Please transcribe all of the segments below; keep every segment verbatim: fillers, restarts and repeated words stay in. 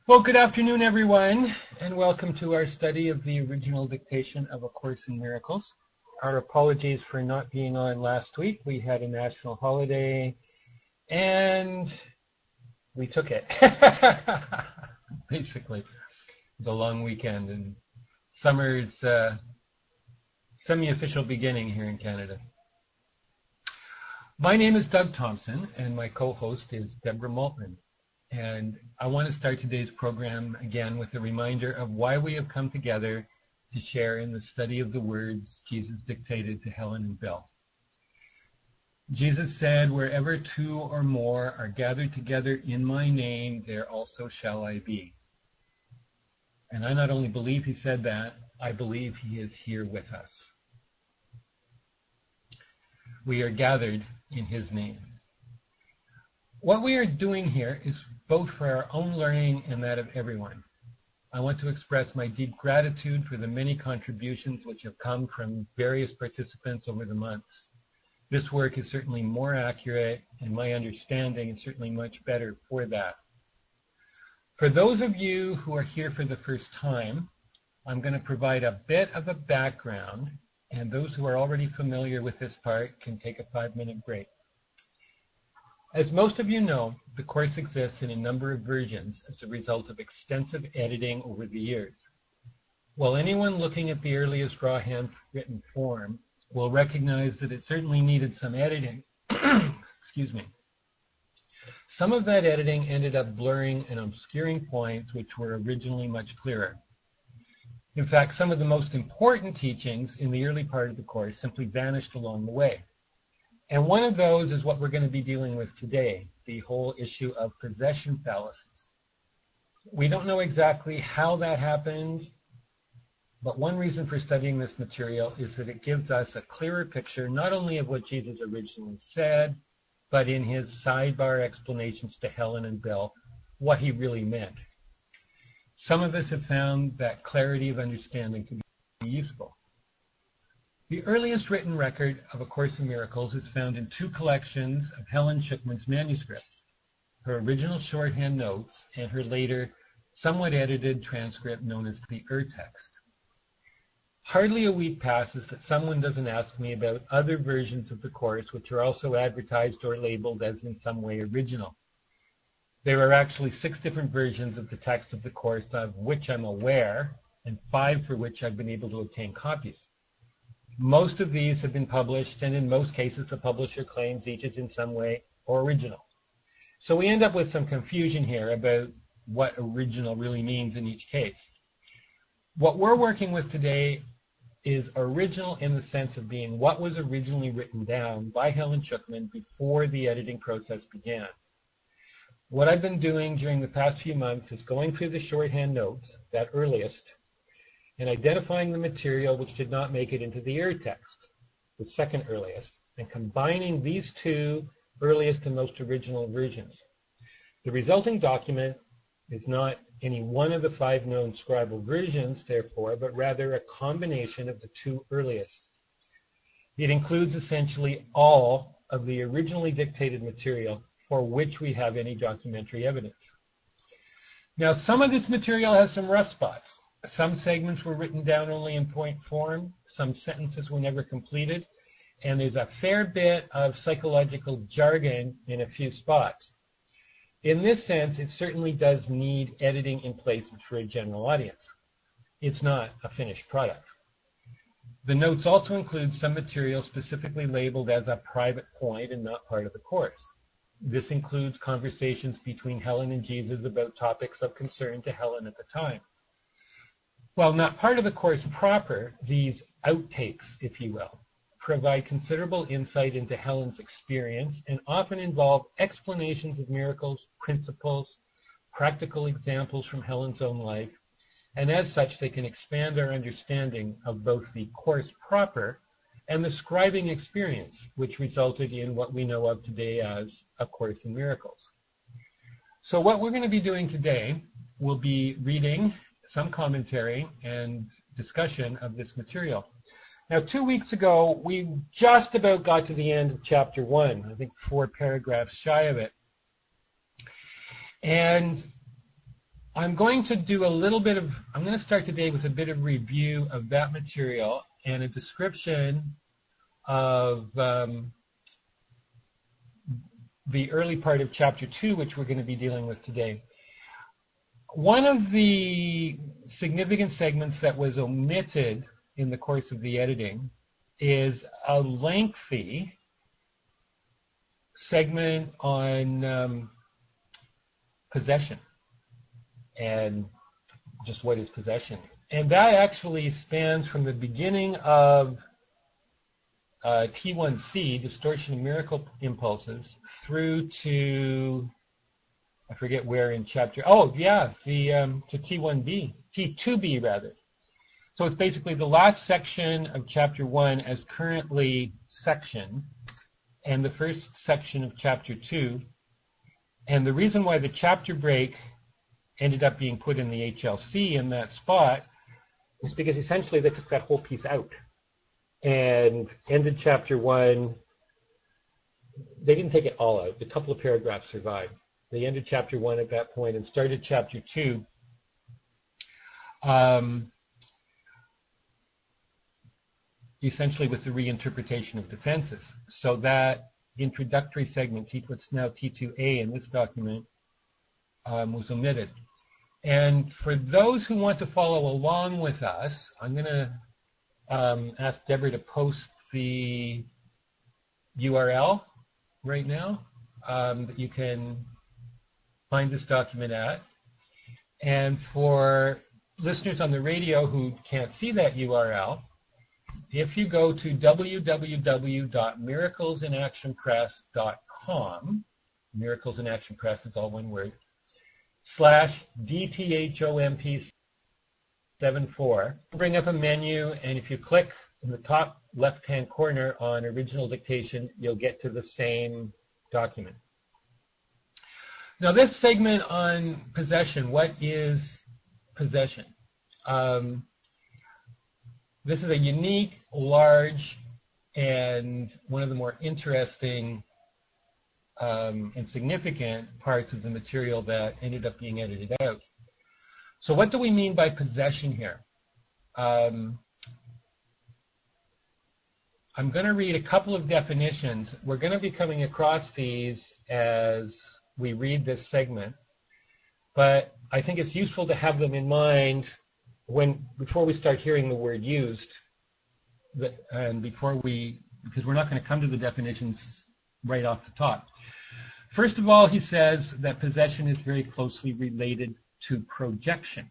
Well, good afternoon, everyone, and welcome to our study of the original dictation of A Course in Miracles. Our apologies for not being on last week. We had a national holiday, and we took it. Basically, the long weekend, and summer's uh, semi-official beginning here in Canada. My name is Doug Thompson, and my co-host is Deborah Maltman. And I want to start today's program again with a reminder of why we have come together to share in the study of the words Jesus dictated to Helen and Bill. Jesus said, "Wherever two or more are gathered together in my name, there also shall I be." And I not only believe he said that, I believe he is here with us. We are gathered in his name. What we are doing here is both for our own learning and that of everyone. I want to express my deep gratitude for the many contributions which have come from various participants over the months. This work is certainly more accurate, and my understanding is certainly much better for that. For those of you who are here for the first time, I'm going to provide a bit of a background, and those who are already familiar with this part can take a five-minute break. As most of you know, the Course exists in a number of versions as a result of extensive editing over the years. While anyone looking at the earliest raw handwritten form will recognize that it certainly needed some editing, excuse me, some of that editing ended up blurring and obscuring points which were originally much clearer. In fact, some of the most important teachings in the early part of the Course simply vanished along the way. And one of those is what we're going to be dealing with today, the whole issue of possession fallacies. We don't know exactly how that happened, but one reason for studying this material is that it gives us a clearer picture not only of what Jesus originally said, but in his sidebar explanations to Helen and Bill, what he really meant. Some of us have found that clarity of understanding to be useful. The earliest written record of A Course in Miracles is found in two collections of Helen Schucman's manuscripts, her original shorthand notes and her later, somewhat edited transcript known as the Urtext. Hardly a week passes that someone doesn't ask me about other versions of the Course which are also advertised or labeled as in some way original. There are actually six different versions of the text of the Course of which I'm aware, and five for which I've been able to obtain copies. Most of these have been published, and in most cases the publisher claims each is in some way original. So we end up with some confusion here about what original really means in each case. What we're working with today is original in the sense of being what was originally written down by Helen Schucman before the editing process began. What I've been doing during the past few months is going through the shorthand notes, that earliest, and identifying the material which did not make it into the Urtext, the second earliest, and combining these two earliest and most original versions. The resulting document is not any one of the five known scribal versions, therefore, but rather a combination of the two earliest. It includes essentially all of the originally dictated material for which we have any documentary evidence. Now, some of this material has some rough spots. Some segments were written down only in point form, some sentences were never completed, and there's a fair bit of psychological jargon in a few spots. In this sense, it certainly does need editing in places for a general audience. It's not a finished product. The notes also include some material specifically labeled as a private point and not part of the Course. This includes conversations between Helen and Jesus about topics of concern to Helen at the time. While not part of the Course proper, these outtakes, if you will, provide considerable insight into Helen's experience and often involve explanations of miracles, principles, practical examples from Helen's own life, and as such they can expand our understanding of both the Course proper and the scribing experience, which resulted in what we know of today as A Course in Miracles. So what we're going to be doing today will be reading some commentary and discussion of this material. Now, two weeks ago, we just about got to the end of chapter one, I think four paragraphs shy of it. And I'm going to do a little bit of, I'm going to start today with a bit of review of that material and a description of um, the early part of chapter two, which we're going to be dealing with today. One of the significant segments that was omitted in the course of the editing is a lengthy segment on um, possession and just what is possession. And that actually spans from the beginning of uh, T one C, distortion of miracle impulses, through to, I forget where in chapter, oh yeah, the um, to T one B, T two B rather. So it's basically the last section of chapter one as currently sectioned, and the first section of chapter two. And the reason why the chapter break ended up being put in the H L C in that spot is because essentially they took that whole piece out and ended chapter one. They didn't take it all out. A couple of paragraphs survived. They ended chapter one at that point and started chapter two. Um, essentially with the reinterpretation of defenses. So that introductory segment, what's now T two A in this document, um, was omitted. And for those who want to follow along with us, I'm going to um, ask Deborah to post the U R L right now um, that you can find this document at. And for listeners on the radio who can't see that U R L, if you go to w w w dot miracles in action press dot com, Miracles in Action Press is all one word, slash D T H O M P seventy-four, bring up a menu, and if you click in the top left-hand corner on original dictation, you'll get to the same document. Now this segment on possession, what is possession? Um, this is a unique, large, and one of the more interesting um, and significant parts of the material that ended up being edited out. So what do we mean by possession here? Um, I'm going to read a couple of definitions. We're going to be coming across these as we read this segment, but I think it's useful to have them in mind when before we start hearing the word used, and before we, because we're not going to come to the definitions right off the top. First of all, he says that possession is very closely related to projection.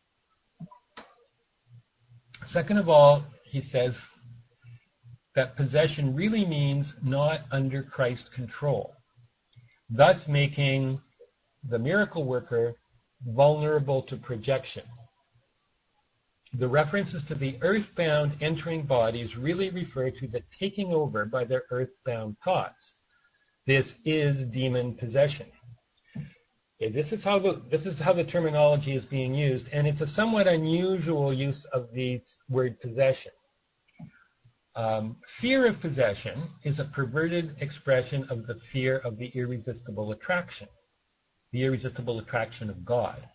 Second of all, he says that possession really means not under Christ's control, thus making the miracle worker vulnerable to projection. The references to the earthbound entering bodies really refer to the taking over by their earthbound thoughts. This is demon possession. Okay, this is how the this is how the terminology is being used, and it's a somewhat unusual use of the word possession. Um, fear of possession is a perverted expression of the fear of the irresistible attraction, the irresistible attraction of God.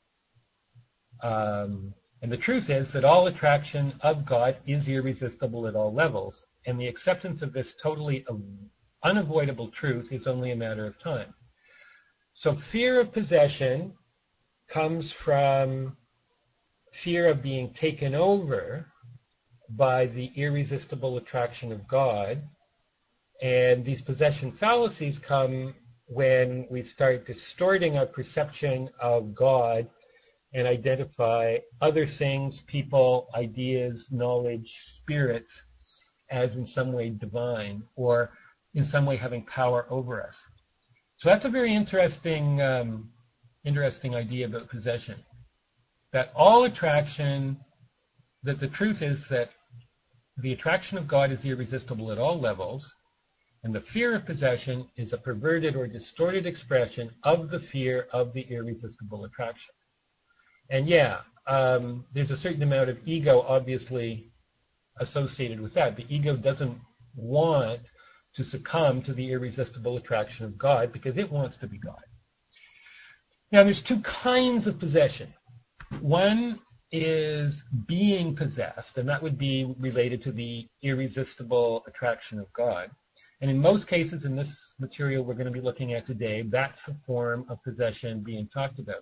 Um, and the truth is that all attraction of God is irresistible at all levels, and the acceptance of this totally unavoidable truth is only a matter of time. So fear of possession comes from fear of being taken over by the irresistible attraction of God. And these possession fallacies come when we start distorting our perception of God and identify other things, people, ideas, knowledge, spirits as in some way divine or in some way having power over us. So that's a very interesting, um, interesting idea about possession. That all attraction, that the truth is that the attraction of God is irresistible at all levels, and the fear of possession is a perverted or distorted expression of the fear of the irresistible attraction. And yeah, um, there's a certain amount of ego obviously associated with that. The ego doesn't want to succumb to the irresistible attraction of God because it wants to be God. Now, there's two kinds of possession. One is being possessed, and that would be related to the irresistible attraction of God. And in most cases in this material we're going to be looking at today, that's the form of possession being talked about.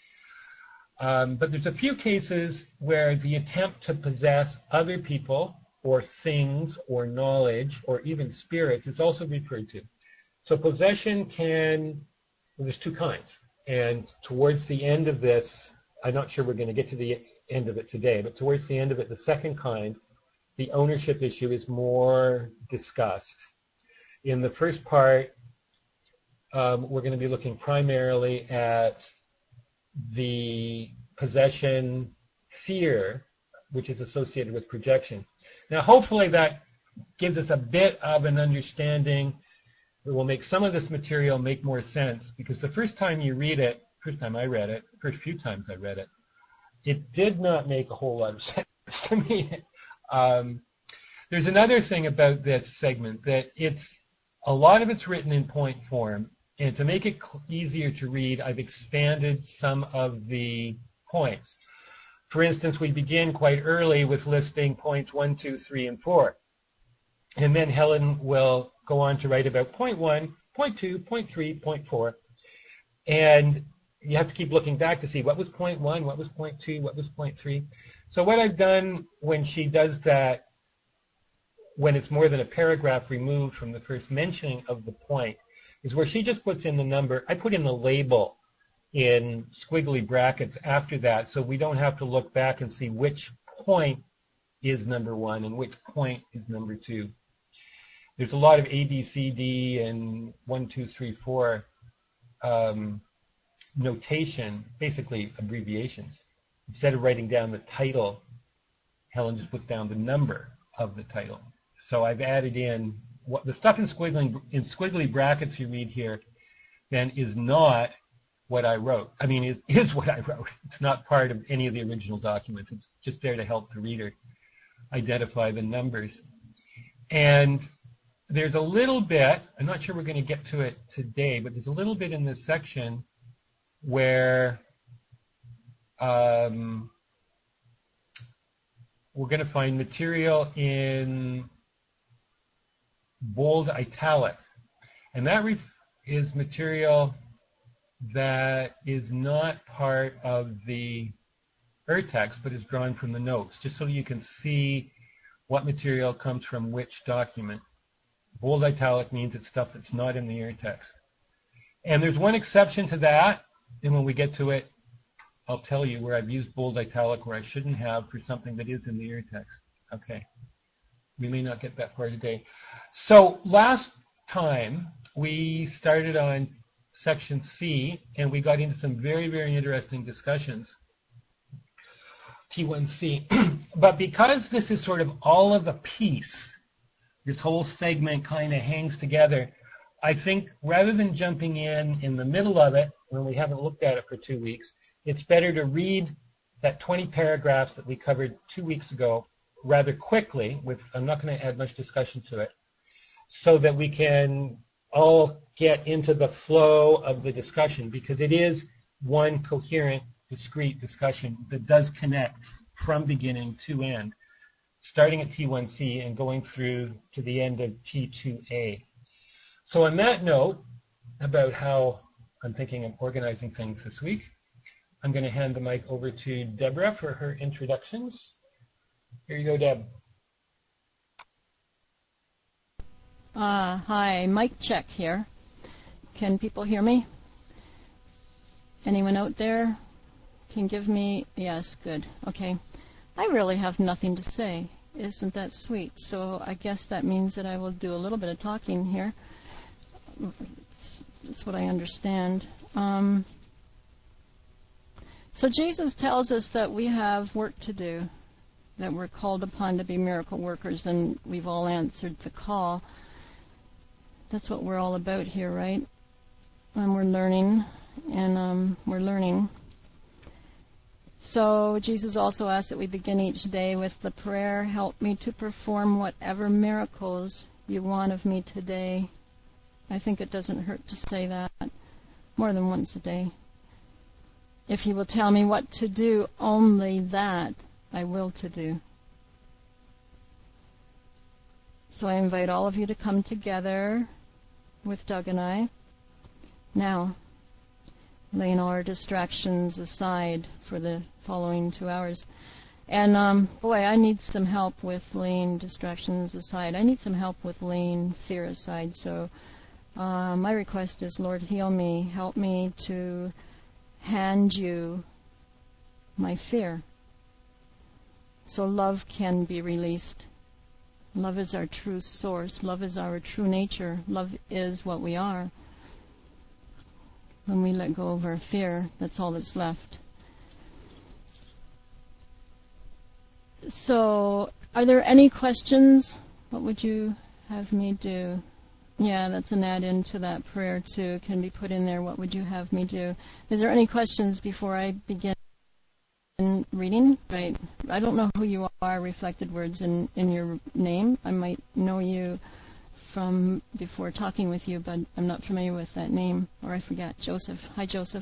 Um, but there's a few cases where the attempt to possess other people or things or knowledge or even spirits is also referred to. So possession can, well, there's two kinds. And towards the end of this, I'm not sure we're going to get to the end of it today, but towards the end of it, the second kind, the ownership issue is more discussed. In the first part, um, we're going to be looking primarily at the possession fear, which is associated with projection. Now, hopefully that gives us a bit of an understanding. It will make some of this material make more sense, because the first time you read it, first time I read it, first few times I read it, it did not make a whole lot of sense to me. Um, there's another thing about this segment, that it's a lot of it's written in point form, and to make it easier to read, I've expanded some of the points. For instance, we begin quite early with listing points one, two, three, and four. And then Helen will go on to write about point one, point two, point three, point four. And you have to keep looking back to see what was point one, what was point two, what was point three. So what I've done when she does that, when it's more than a paragraph removed from the first mentioning of the point, is where she just puts in the number. I put in the label in squiggly brackets after that, so we don't have to look back and see which point is number one and which point is number two. There's a lot of A, B, C, D, and one, two, three, four um, notation, basically abbreviations. Instead of writing down the title, Helen just puts down the number of the title. So I've added in what the stuff in squiggly, in squiggly brackets you read here, then is not what I wrote. I mean, it is what I wrote. It's not part of any of the original documents. It's just there to help the reader identify the numbers. And there's a little bit, I'm not sure we're going to get to it today, but there's a little bit in this section where um, we're going to find material in bold italic. And that ref- is material that is not part of the urtext, but is drawn from the notes, just so you can see what material comes from which document. Bold italic means it's stuff that's not in the urtext. And there's one exception to that, and when we get to it, I'll tell you where I've used bold italic where I shouldn't have for something that is in the urtext. Okay. We may not get that far today. So last time we started on section C, and we got into some very, very interesting discussions. T one C. But because this is sort of all of a piece, this whole segment kind of hangs together, I think rather than jumping in in the middle of it when we haven't looked at it for two weeks, it's better to read that twenty paragraphs that we covered two weeks ago rather quickly. With I'm not going to add much discussion to it, so that we can all get into the flow of the discussion, because it is one coherent, discrete discussion that does connect from beginning to end, starting at T one C and going through to the end of T two A. So on that note, about how I'm thinking of organizing things this week, I'm going to hand the mic over to Deborah for her introductions. Here you go, Deb. Uh, hi, mic check here. Can people hear me? Anyone out there can give me, yes, good, okay. I really have nothing to say. Isn't that sweet? So I guess that means that I will do a little bit of talking here. That's what I understand. Um, so Jesus tells us that we have work to do, that we're called upon to be miracle workers, and we've all answered the call. That's what we're all about here, right? And we're learning, and um, we're learning. So Jesus also asks that we begin each day with the prayer, help me to perform whatever miracles you want of me today. I think it doesn't hurt to say that more than once a day. If you will tell me what to do, only that I will to do. So I invite all of you to come together with Doug and I. Now, laying all our distractions aside for the following two hours. And, um, boy, I need some help with laying distractions aside. I need some help with laying fear aside. So uh, my request is, Lord, heal me. Help me to hand you my fear so love can be released. Love is our true source. Love is our true nature. Love is what we are. When we let go of our fear, that's all that's left. So, are there any questions? What would you have me do? Yeah, that's an add-in to that prayer too. Can be put in there. What would you have me do? Is there any questions before I begin reading? Right. I don't know who you are, Reflected Words, in, in your name. I might know you from before talking with you, but I'm not familiar with that name, or I forget. Joseph. Hi, Joseph.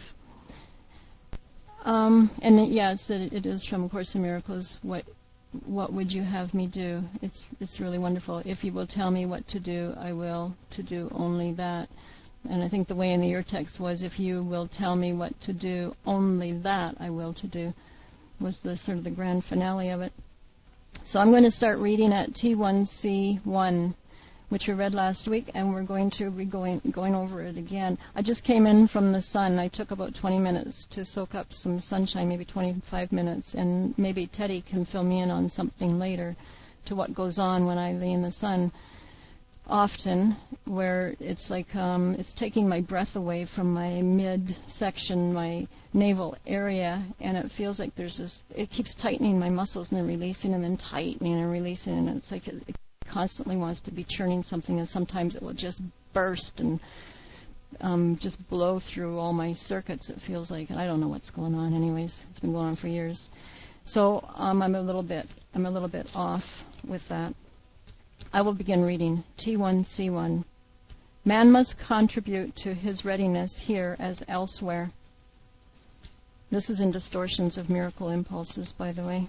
Um, and it, yes, it, it is from A Course in Miracles. What what would you have me do? It's it's really wonderful. If you will tell me what to do, I will to do only that. And I think the way in the your text was, if you will tell me what to do, only that I will to do, was the sort of the grand finale of it. So I'm going to start reading at T one C one, which we read last week, and we're going to be going, going over it again. I just came in from the sun. I took about twenty minutes to soak up some sunshine, maybe twenty-five minutes, and maybe Teddy can fill me in on something later to what goes on when I lay in the sun. Often, where it's like um, it's taking my breath away from my midsection, my navel area, and it feels like there's this, it keeps tightening my muscles and then releasing them and tightening and releasing, and it's like it, it constantly wants to be churning something, and sometimes it will just burst and um, just blow through all my circuits, it feels like. And I don't know what's going on anyways. It's been going on for years. So um, I'm a little bit I'm a little bit off with that. I will begin reading T one C one. Man must contribute to his readiness here as elsewhere. This is in Distortions of Miracle Impulses, by the way.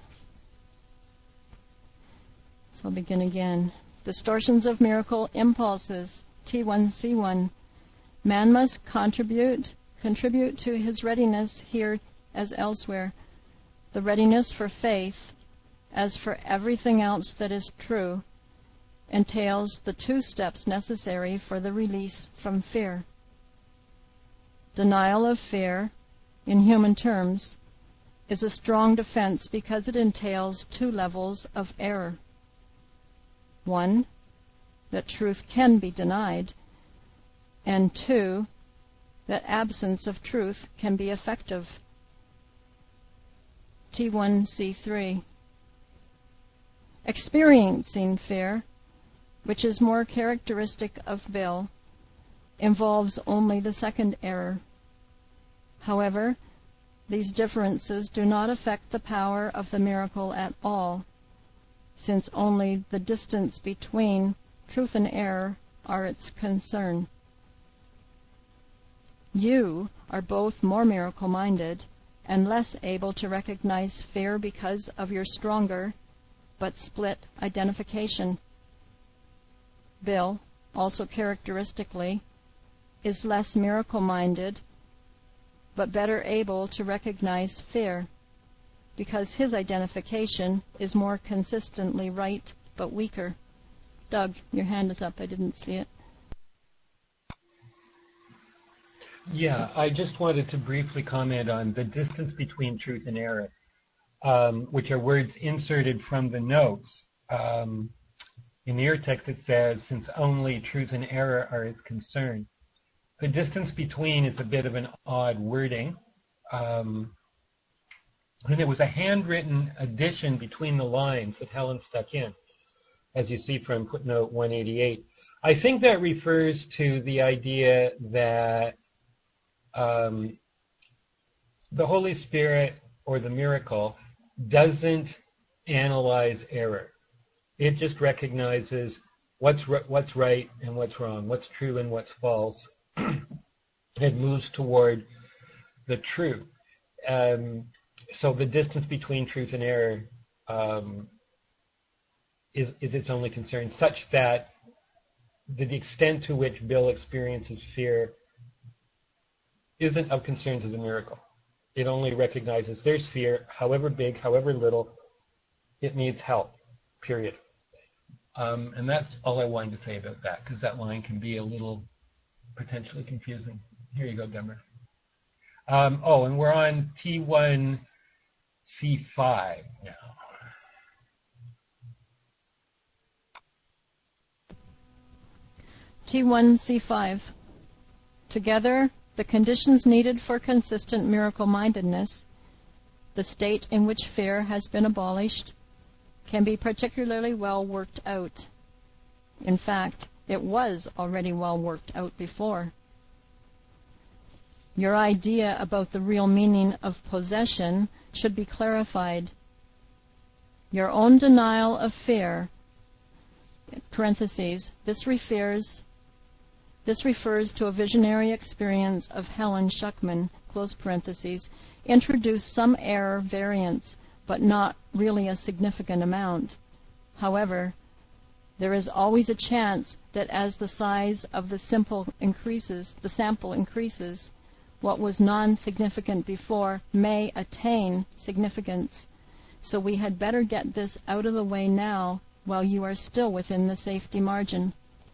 So I'll begin again. Distortions of Miracle Impulses, T one C one. Man must contribute, contribute to his readiness here as elsewhere. The readiness for faith, as for everything else that is true, entails the two steps necessary for the release from fear. Denial of fear, in human terms, is a strong defense because it entails two levels of error. One, that truth can be denied, and two, that absence of truth can be effective. T one C three. Experiencing fear, which is more characteristic of Bill, involves only the second error. However, these differences do not affect the power of the miracle at all, since only the distance between truth and error are its concern. You are both more miracle-minded and less able to recognize fear because of your stronger but split identification. Bill, also characteristically, is less miracle-minded but better able to recognize fear because his identification is more consistently right but weaker. Doug, your hand is up. I didn't see it. Yeah, I just wanted to briefly comment on the distance between truth and error, um, which are words inserted from the notes. Um, in the ear text it says, since only truth and error are its concern. The distance between is a bit of an odd wording. Um, and there was a handwritten addition between the lines that Helen stuck in, as you see from footnote one eighty-eight. I think that refers to the idea that um, the Holy Spirit or the miracle doesn't analyze error. It just recognizes what's what's right and what's wrong, what's true and what's false. It moves toward the true. um, so the distance between truth and error um, is, is its only concern, such that the, the extent to which Bill experiences fear isn't of concern to the miracle. It only recognizes there's fear, however big, however little, it needs help, period. Um, and that's all I wanted to say about that, because that line can be a little potentially confusing. Here you go, Demmer. Um, oh, and we're on T one C five now. T one C five. Together, the conditions needed for consistent miracle-mindedness, the state in which fear has been abolished, can be particularly well worked out. In fact, it was already well worked out before. Your idea about the real meaning of possession should be clarified. Your own denial of fear, parentheses, this refers, this refers to a visionary experience of Helen Schuckman, close parentheses, introduced some error variance, but not really a significant amount. However, there is always a chance that as the size of the simple increases, the sample increases, what was non-significant before may attain significance. So we had better get this out of the way now while you are still within the safety margin.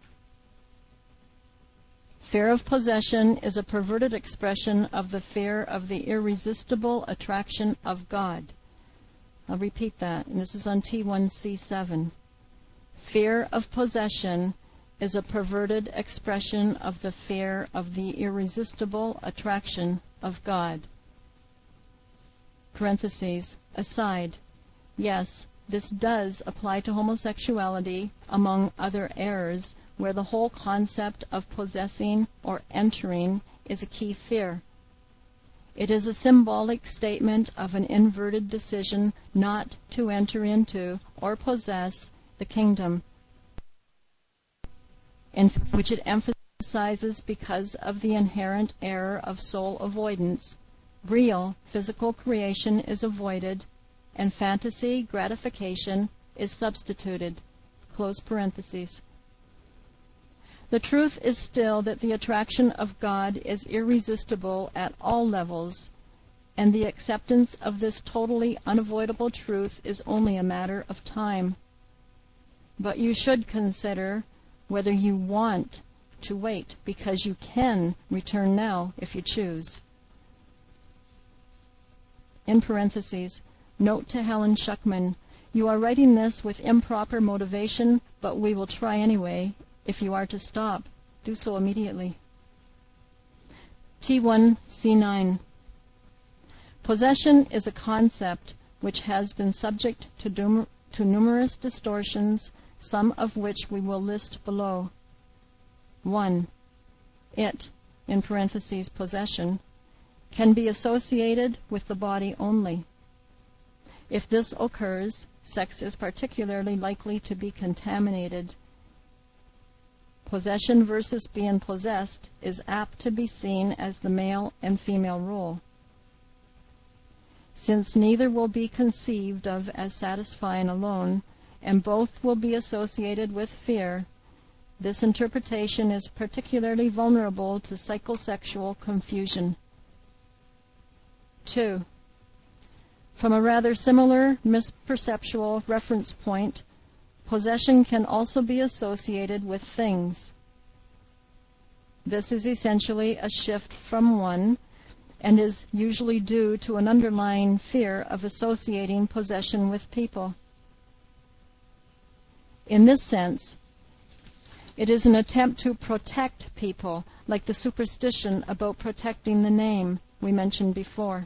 Fear of possession is a perverted expression of the fear of the irresistible attraction of God. I'll repeat that, and this is on T one C seven. Fear of possession is a perverted expression of the fear of the irresistible attraction of God. Parentheses, aside. Yes, this does apply to homosexuality, among other errors, where the whole concept of possessing or entering is a key fear. It is a symbolic statement of an inverted decision not to enter into or possess the kingdom, in which it emphasizes because of the inherent error of soul avoidance. Real physical creation is avoided, and fantasy gratification is substituted. Close parentheses. The truth is still that the attraction of God is irresistible at all levels, and the acceptance of this totally unavoidable truth is only a matter of time. But you should consider whether you want to wait, because you can return now if you choose. In parentheses, note to Helen Schuckman, you are writing this with improper motivation, but we will try anyway. If you are to stop, do so immediately. T one C nine. Possession is a concept which has been subject to, dum- to numerous distortions, some of which we will list below. One. It, in parentheses possession, can be associated with the body only. If this occurs, sex is particularly likely to be contaminated. Possession versus being possessed is apt to be seen as the male and female role. Since neither will be conceived of as satisfying alone, and both will be associated with fear, this interpretation is particularly vulnerable to psychosexual confusion. Two. From a rather similar misperceptual reference point, possession can also be associated with things. This is essentially a shift from one, and is usually due to an underlying fear of associating possession with people. In this sense, it is an attempt to protect people, like the superstition about protecting the name we mentioned before.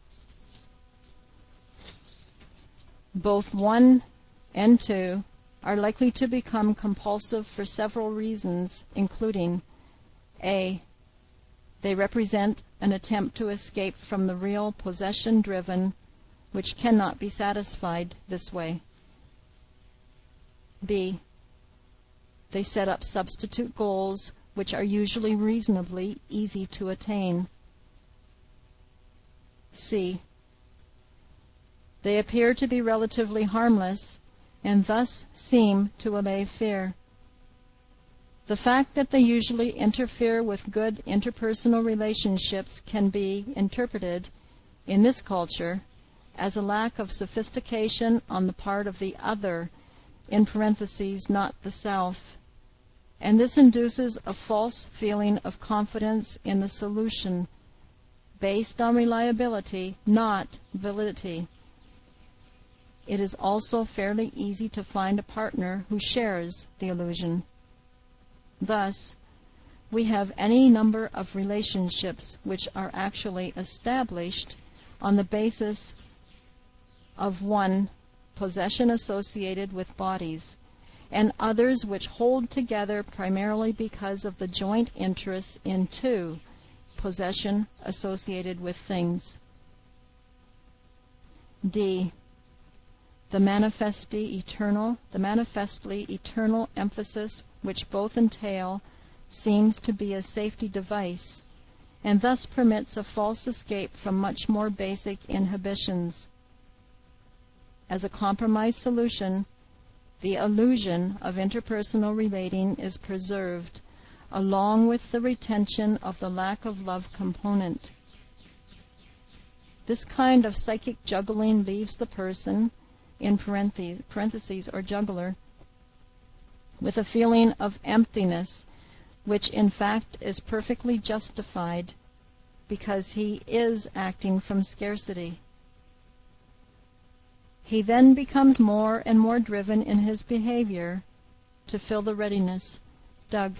Both one and two are likely to become compulsive for several reasons, including A. They represent an attempt to escape from the real possession-driven, which cannot be satisfied this way. B. They set up substitute goals, which are usually reasonably easy to attain. C. They appear to be relatively harmless and thus seem to allay fear. The fact that they usually interfere with good interpersonal relationships can be interpreted, in this culture, as a lack of sophistication on the part of the other, in parentheses, not the self, and this induces a false feeling of confidence in the solution, based on reliability, not validity. It is also fairly easy to find a partner who shares the illusion. Thus, we have any number of relationships which are actually established on the basis of one, possession associated with bodies, and others which hold together primarily because of the joint interests in two, possession associated with things. D. The manifestly eternal, the manifestly eternal emphasis which both entail seems to be a safety device, and thus permits a false escape from much more basic inhibitions. As a compromise solution, the illusion of interpersonal relating is preserved, along with the retention of the lack of love component. This kind of psychic juggling leaves the person, in parentheses, parentheses or juggler, with a feeling of emptiness, which in fact is perfectly justified because he is acting from scarcity. He then becomes more and more driven in his behavior to fill the readiness. Doug.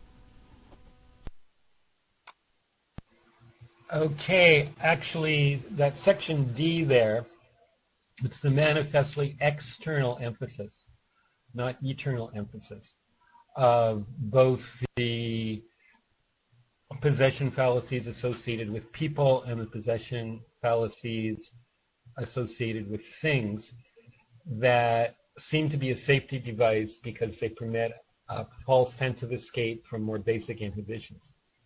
Okay, actually, that section D there, it's the manifestly external emphasis, not eternal emphasis, of both the possession fallacies associated with people and the possession fallacies associated with things that seem to be a safety device because they permit a false sense of escape from more basic inhibitions.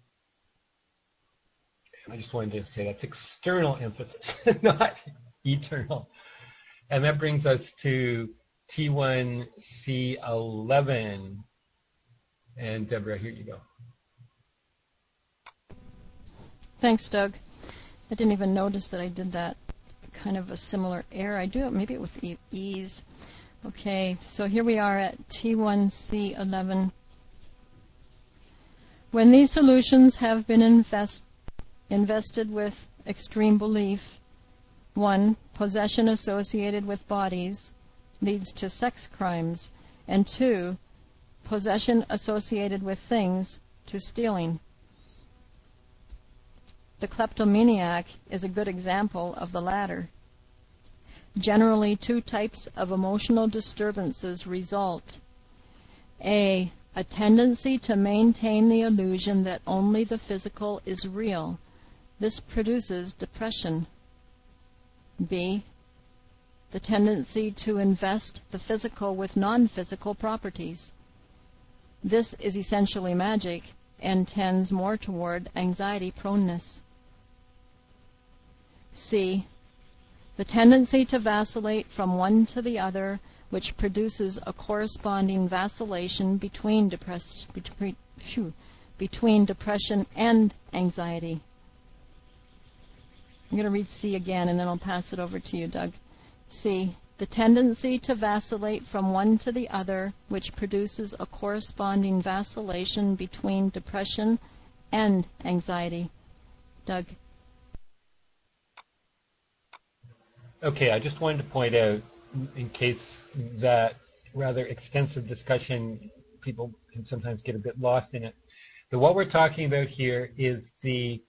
I just wanted to say that's external emphasis, not eternal. And that brings us to T one C eleven. And Deborah, here you go. Thanks, Doug. I didn't even notice that I did that. Kind of a similar error. I do it maybe with e- ease. Okay, so here we are at T one C eleven. When these solutions have been invest, invested with extreme belief, one, possession associated with bodies leads to sex crimes, and two, possession associated with things to stealing. The kleptomaniac is a good example of the latter. Generally, two types of emotional disturbances result. A. A tendency to maintain the illusion that only the physical is real. This produces depression. B. The tendency to invest the physical with non-physical properties. This is essentially magic and tends more toward anxiety proneness. C. The tendency to vacillate from one to the other, which produces a corresponding vacillation between, depressed, between, phew, between depression and anxiety. I'm going to read C again, and then I'll pass it over to you, Doug. C. The tendency to vacillate from one to the other, which produces a corresponding vacillation between depression and anxiety. Doug. Okay, I just wanted to point out, in case that rather extensive discussion, people can sometimes get a bit lost in it, that what we're talking about here is the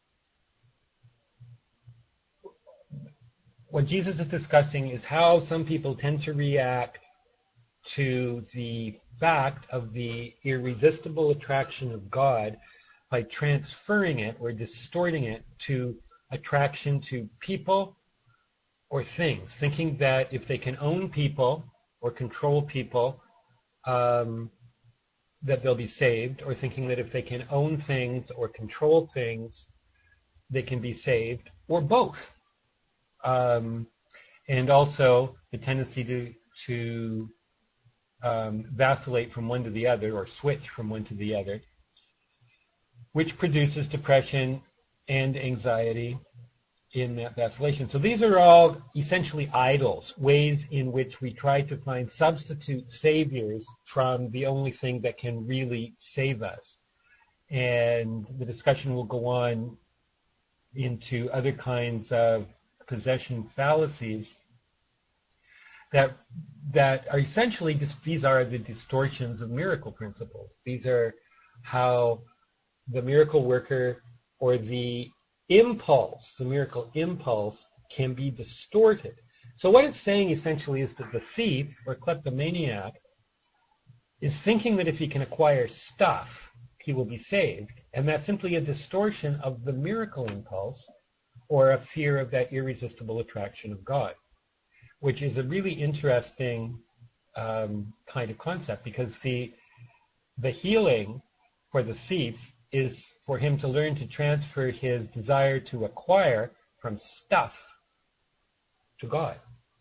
what Jesus is discussing is how some people tend to react to the fact of the irresistible attraction of God by transferring it or distorting it to attraction to people or things, thinking that if they can own people or control people, um, that they'll be saved, or thinking that if they can own things or control things, they can be saved, or both. Um, and also the tendency to, to um, vacillate from one to the other, or switch from one to the other, which produces depression and anxiety in that vacillation. So these are all essentially idols, ways in which we try to find substitute saviors from the only thing that can really save us. And the discussion will go on into other kinds of possession fallacies that that are essentially just, these are the distortions of miracle principles. These are how the miracle worker, or the impulse, the miracle impulse, can be distorted. So what it's saying essentially is that the thief or kleptomaniac is thinking that if he can acquire stuff, he will be saved, and that's simply a distortion of the miracle impulse, or a fear of that irresistible attraction of God, which is a really interesting um, kind of concept, because the the healing for the thief is for him to learn to transfer his desire to acquire from stuff to God.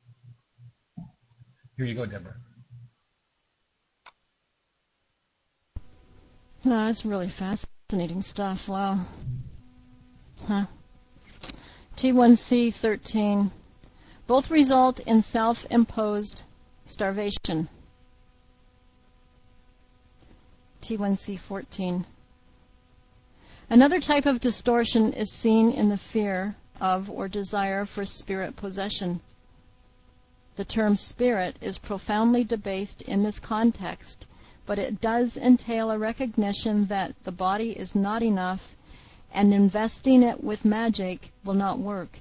Here you go, Deborah. No, that's really fascinating stuff. Wow. Huh. T one C thirteen. Both result in self-imposed starvation. T one C fourteen. Another type of distortion is seen in the fear of or desire for spirit possession. The term spirit is profoundly debased in this context, but it does entail a recognition that the body is not enough and investing it with magic will not work.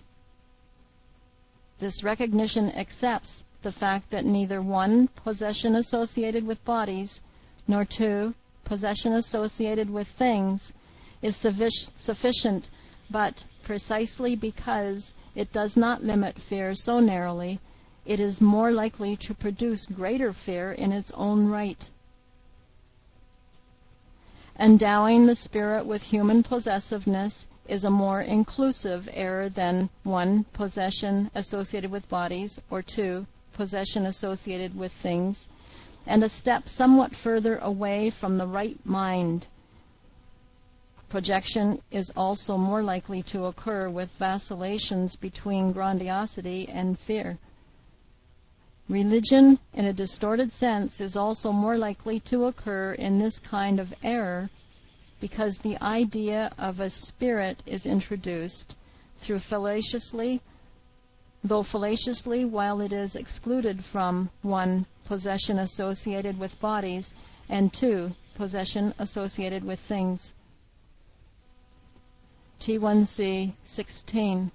This recognition accepts the fact that neither one, possession associated with bodies, nor two, possession associated with things, is sufficient, but precisely because it does not limit fear so narrowly, it is more likely to produce greater fear in its own right. Endowing the spirit with human possessiveness is a more inclusive error than one, possession associated with bodies, or two, possession associated with things, and a step somewhat further away from the right mind. Projection is also more likely to occur with vacillations between grandiosity and fear. Religion, in a distorted sense, is also more likely to occur in this kind of error because the idea of a spirit is introduced through fallaciously, though fallaciously while it is excluded from one, possession associated with bodies, and two, possession associated with things. T one C sixteen.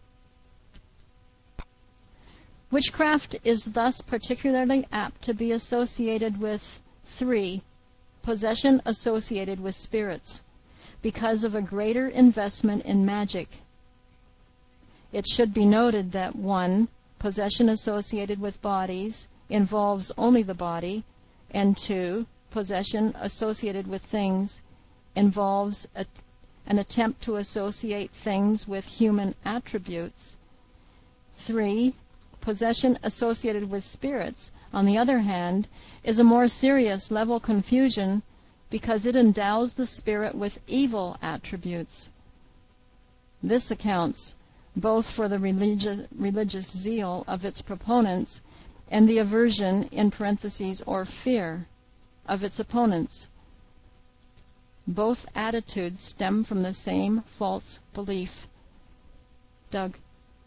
Witchcraft is thus particularly apt to be associated with three, possession associated with spirits, because of a greater investment in magic. It should be noted that one, possession associated with bodies, involves only the body, and two, possession associated with things, involves a an attempt to associate things with human attributes. Three, possession associated with spirits, on the other hand, is a more serious level confusion because it endows the spirit with evil attributes. This accounts both for the religious, religious zeal of its proponents and the aversion, in parentheses, or fear, of its opponents. Both attitudes stem from the same false belief. Doug.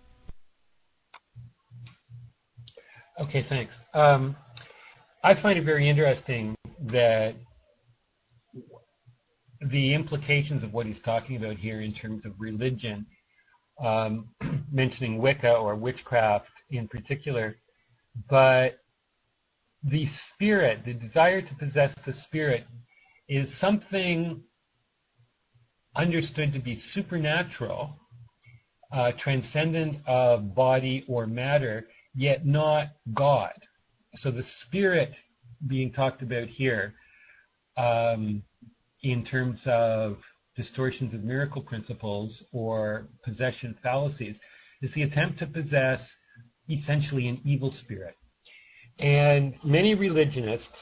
Okay, thanks. Um, I find it very interesting that the implications of what he's talking about here in terms of religion, um, mentioning Wicca or witchcraft in particular, but the spirit, the desire to possess the spirit, is something understood to be supernatural, uh, transcendent of body or matter, yet not God. So the spirit being talked about here, um, in terms of distortions of miracle principles or possession fallacies is the attempt to possess essentially an evil spirit. And many religionists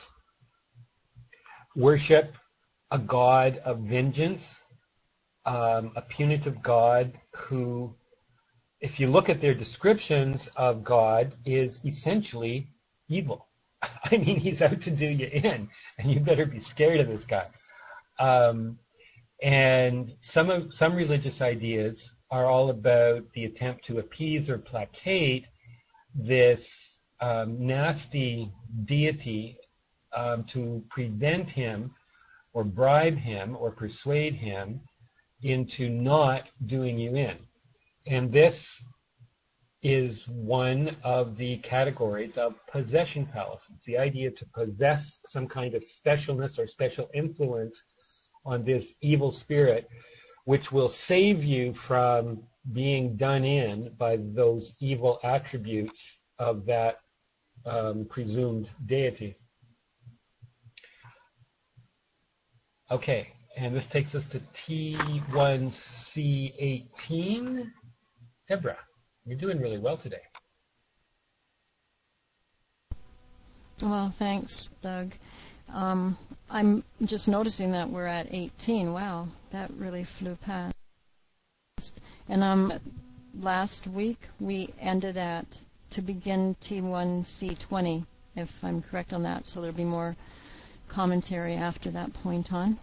worship a god of vengeance, um, a punitive god who, if you look at their descriptions of God, is essentially evil. I mean, he's out to do you in, and you better be scared of this guy. Um, and some of some religious ideas are all about the attempt to appease or placate this um, nasty deity um, to prevent him or bribe him or persuade him into not doing you in. And this is one of the categories of possession fallacies, the idea to possess some kind of specialness or special influence on this evil spirit, which will save you from being done in by those evil attributes of that um, presumed deity. Okay, and this takes us to T one C eighteen. Deborah, you're doing really well today. Well, thanks, Doug. Um, I'm just noticing that we're at eighteen. Wow, that really flew past. And um, last week we ended at to begin T one C twenty, if I'm correct on that, so there'll be more commentary after that point on.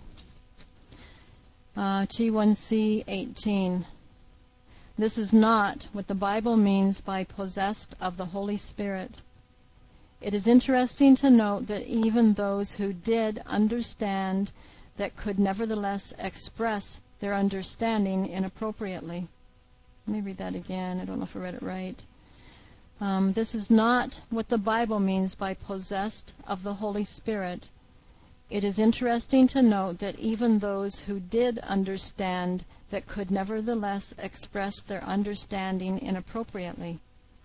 Uh, T one C eighteen. This is not what the Bible means by possessed of the Holy Spirit. It is interesting to note that even those who did understand that could nevertheless express their understanding inappropriately. Let me read that again. I don't know if I read it right. Um, this is not what the Bible means by possessed of the Holy Spirit. It is interesting to note that even those who did understand that could nevertheless express their understanding inappropriately.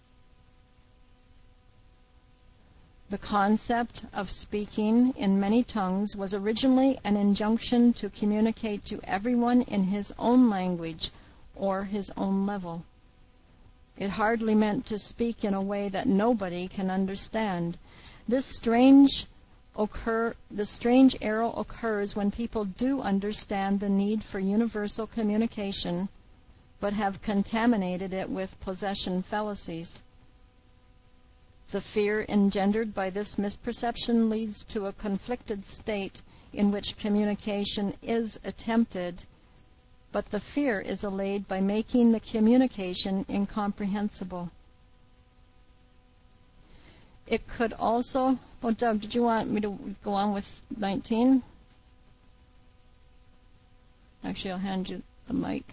The concept of speaking in many tongues was originally an injunction to communicate to everyone in his own language or his own level. It hardly meant to speak in a way that nobody can understand. This strange occur, the strange error occurs when people do understand the need for universal communication, but have contaminated it with possession fallacies. The fear engendered by this misperception leads to a conflicted state in which communication is attempted, but the fear is allayed by making the communication incomprehensible. It could also... Oh, Doug, did you want me to go on with nineteen? Actually, I'll hand you the mic.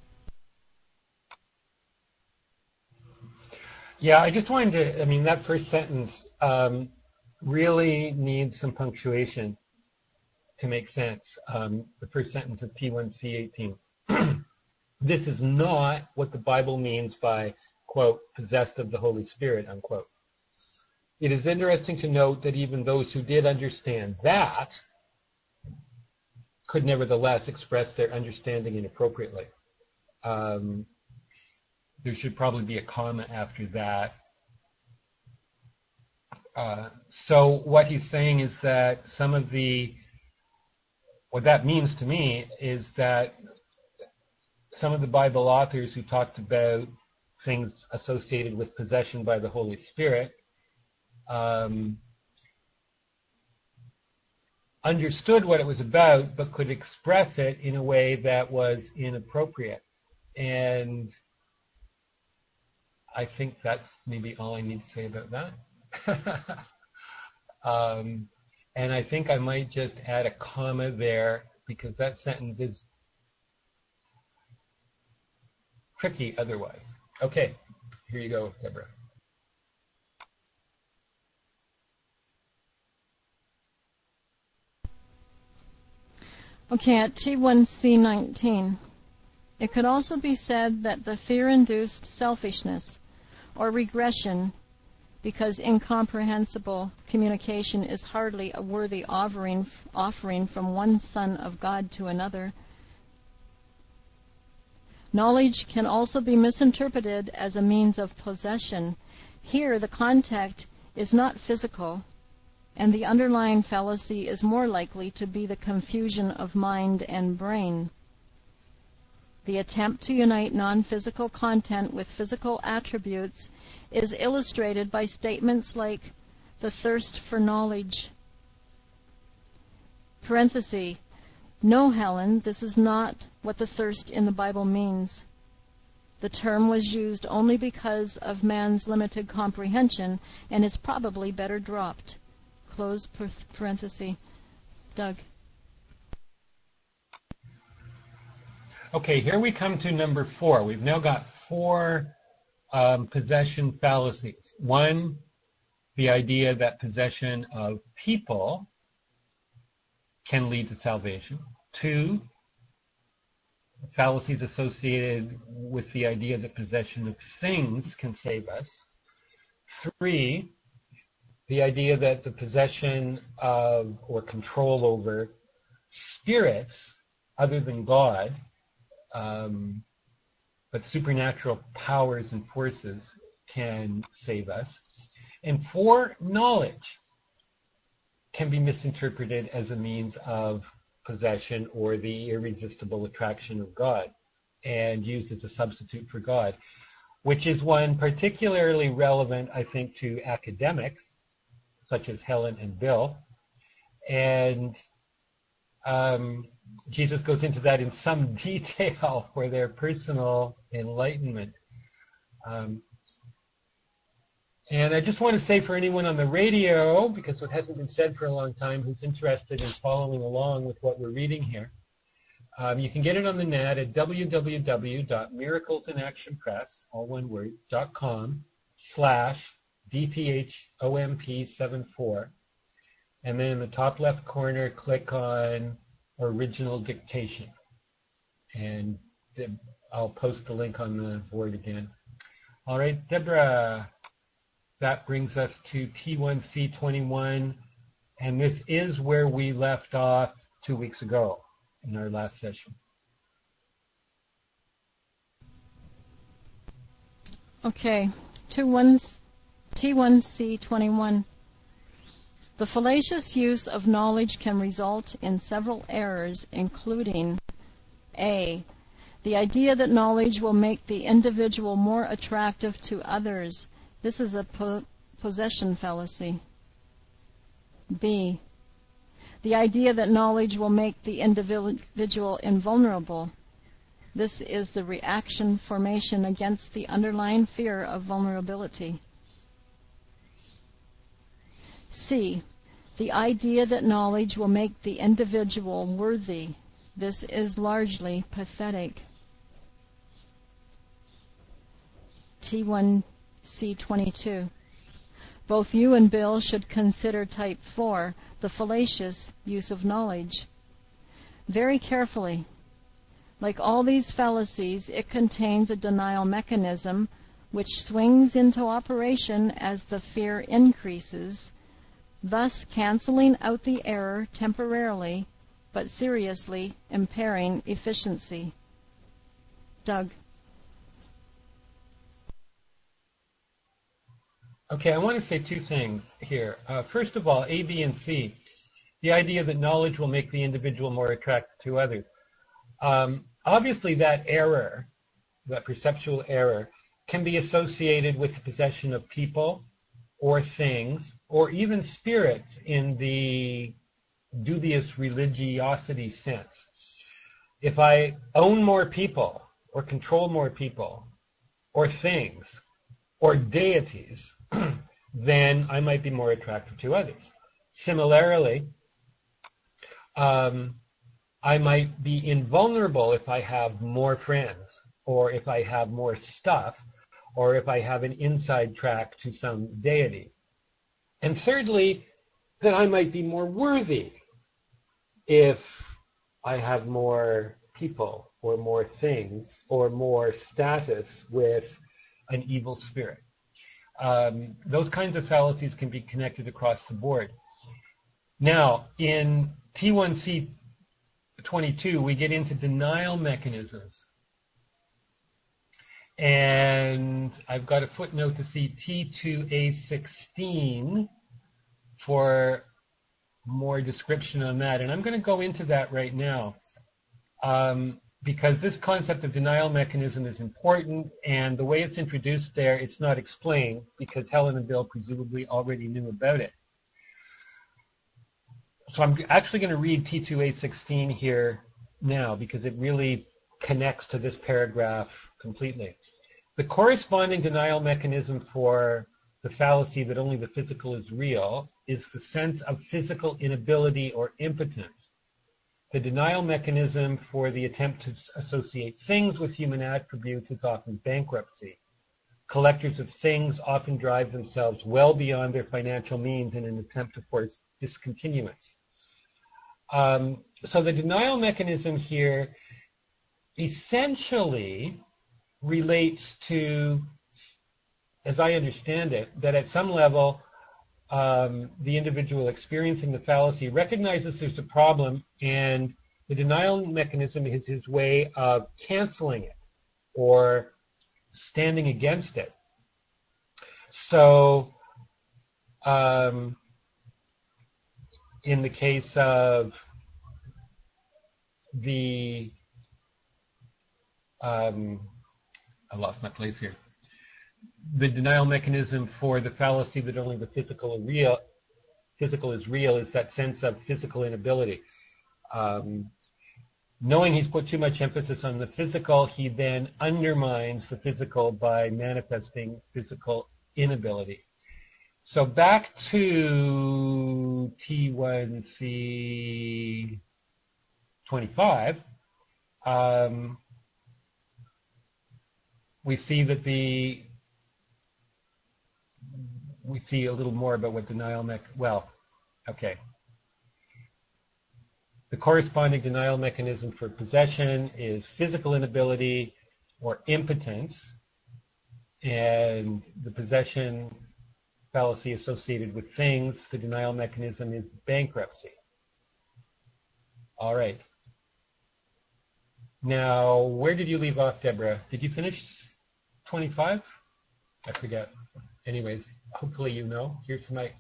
Yeah, I just wanted to, I mean, that first sentence um, really needs some punctuation to make sense. Um, the first sentence of T one C eighteen. This is not what the Bible means by, quote, possessed of the Holy Spirit, unquote. It is interesting to note that even those who did understand that could nevertheless express their understanding inappropriately. Um, There should probably be a comma after that. Uh, so what he's saying is that some of the, what that means to me is that some of the Bible authors who talked about things associated with possession by the Holy Spirit um, understood what it was about, but could express it in a way that was inappropriate. And I think that's maybe all I need to say about that. um, and I think I might just add a comma there because that sentence is tricky otherwise. Okay, here you go, Deborah. Okay, at T one C nineteen. It could also be said that the fear-induced selfishness or regression, because incomprehensible communication is hardly a worthy offering, offering from one Son of God to another, Knowledge can also be misinterpreted as a means of possession. Here, the contact is not physical, and the underlying fallacy is more likely to be the confusion of mind and brain. The attempt to unite non-physical content with physical attributes is illustrated by statements like the thirst for knowledge. Parenthesis. No, Helen, this is not what the thirst in the Bible means. The term was used only because of man's limited comprehension and is probably better dropped. Close parenthesis. Doug. Okay, here we come to number four. We've now got four um, possession fallacies. One, the idea that possession of people can lead to salvation. Two, fallacies associated with the idea that possession of things can save us. Three, the idea that the possession of or control over spirits other than God, um, but supernatural powers and forces can save us. And four, knowledge can be misinterpreted as a means of possession or the irresistible attraction of God and used as a substitute for God, which is one particularly relevant, I think, to academics such as Helen and Bill. And um, Jesus goes into that in some detail for their personal enlightenment. Um, And I just want to say for anyone on the radio, because it hasn't been said for a long time, who's interested in following along with what we're reading here, um, you can get it on the net at w w w dot miracles in action press, all one word, dot com slash D P H O M P seventy-four. And then in the top left corner, click on original dictation. And I'll post the link on the board again. All right, Deborah. That brings us to T one C twenty-one, and this is where we left off two weeks ago in our last session. Okay, T one C twenty-one. The fallacious use of knowledge can result in several errors, including A. The idea that knowledge will make the individual more attractive to others. This is a po- possession fallacy. B. The idea that knowledge will make the individual invulnerable. This is the reaction formation against the underlying fear of vulnerability. C. The idea that knowledge will make the individual worthy. This is largely pathetic. T one C twenty-two. Both you and Bill should consider type four, the fallacious use of knowledge. Very carefully. Like all these fallacies, it contains a denial mechanism which swings into operation as the fear increases, thus canceling out the error temporarily, but seriously impairing efficiency. Doug. Okay, I want to say two things here. Uh, first of all, A, B, and C, the idea that knowledge will make the individual more attractive to others. Um, obviously, that error, that perceptual error, can be associated with the possession of people or things or even spirits in the dubious religiosity sense. If I own more people or control more people or things or deities, then I might be more attractive to others. Similarly, um, I might be invulnerable if I have more friends, or if I have more stuff, or if I have an inside track to some deity. And thirdly, that I might be more worthy if I have more people, or more things, or more status with an evil spirit. Um, those kinds of fallacies can be connected across the board. Now, in T one C twenty-two, we get into denial mechanisms. And I've got a footnote to see T two A sixteen for more description on that. And I'm going to go into that right now um, because this concept of denial mechanism is important, and the way it's introduced there, it's not explained because Helen and Bill presumably already knew about it. So I'm actually going to read T two A sixteen here now because it really connects to this paragraph completely. The corresponding denial mechanism for the fallacy that only the physical is real is the sense of physical inability or impotence. The denial mechanism for the attempt to associate things with human attributes is often bankruptcy. Collectors of things often drive themselves well beyond their financial means in an attempt to force discontinuance. Um, so the denial mechanism here essentially relates to, as I understand it, that at some level um, the individual experiencing the fallacy recognizes there's a problem, and the denial mechanism is his way of canceling it or standing against it. So um, in the case of the um, I lost my place here. The denial mechanism for the fallacy that only the physical is real, physical is real is that sense of physical inability. Um, knowing he's put too much emphasis on the physical, he then undermines the physical by manifesting physical inability. So back to T one C twenty-five. Um, we see that the we see a little more about what denial mech well okay the corresponding denial mechanism for possession is physical inability or impotence, and the possession fallacy associated with things, the denial mechanism is bankruptcy. All right, now where did you leave off, Deborah? Did you finish twenty-five? I forget. Anyways, hopefully you know. Here's my...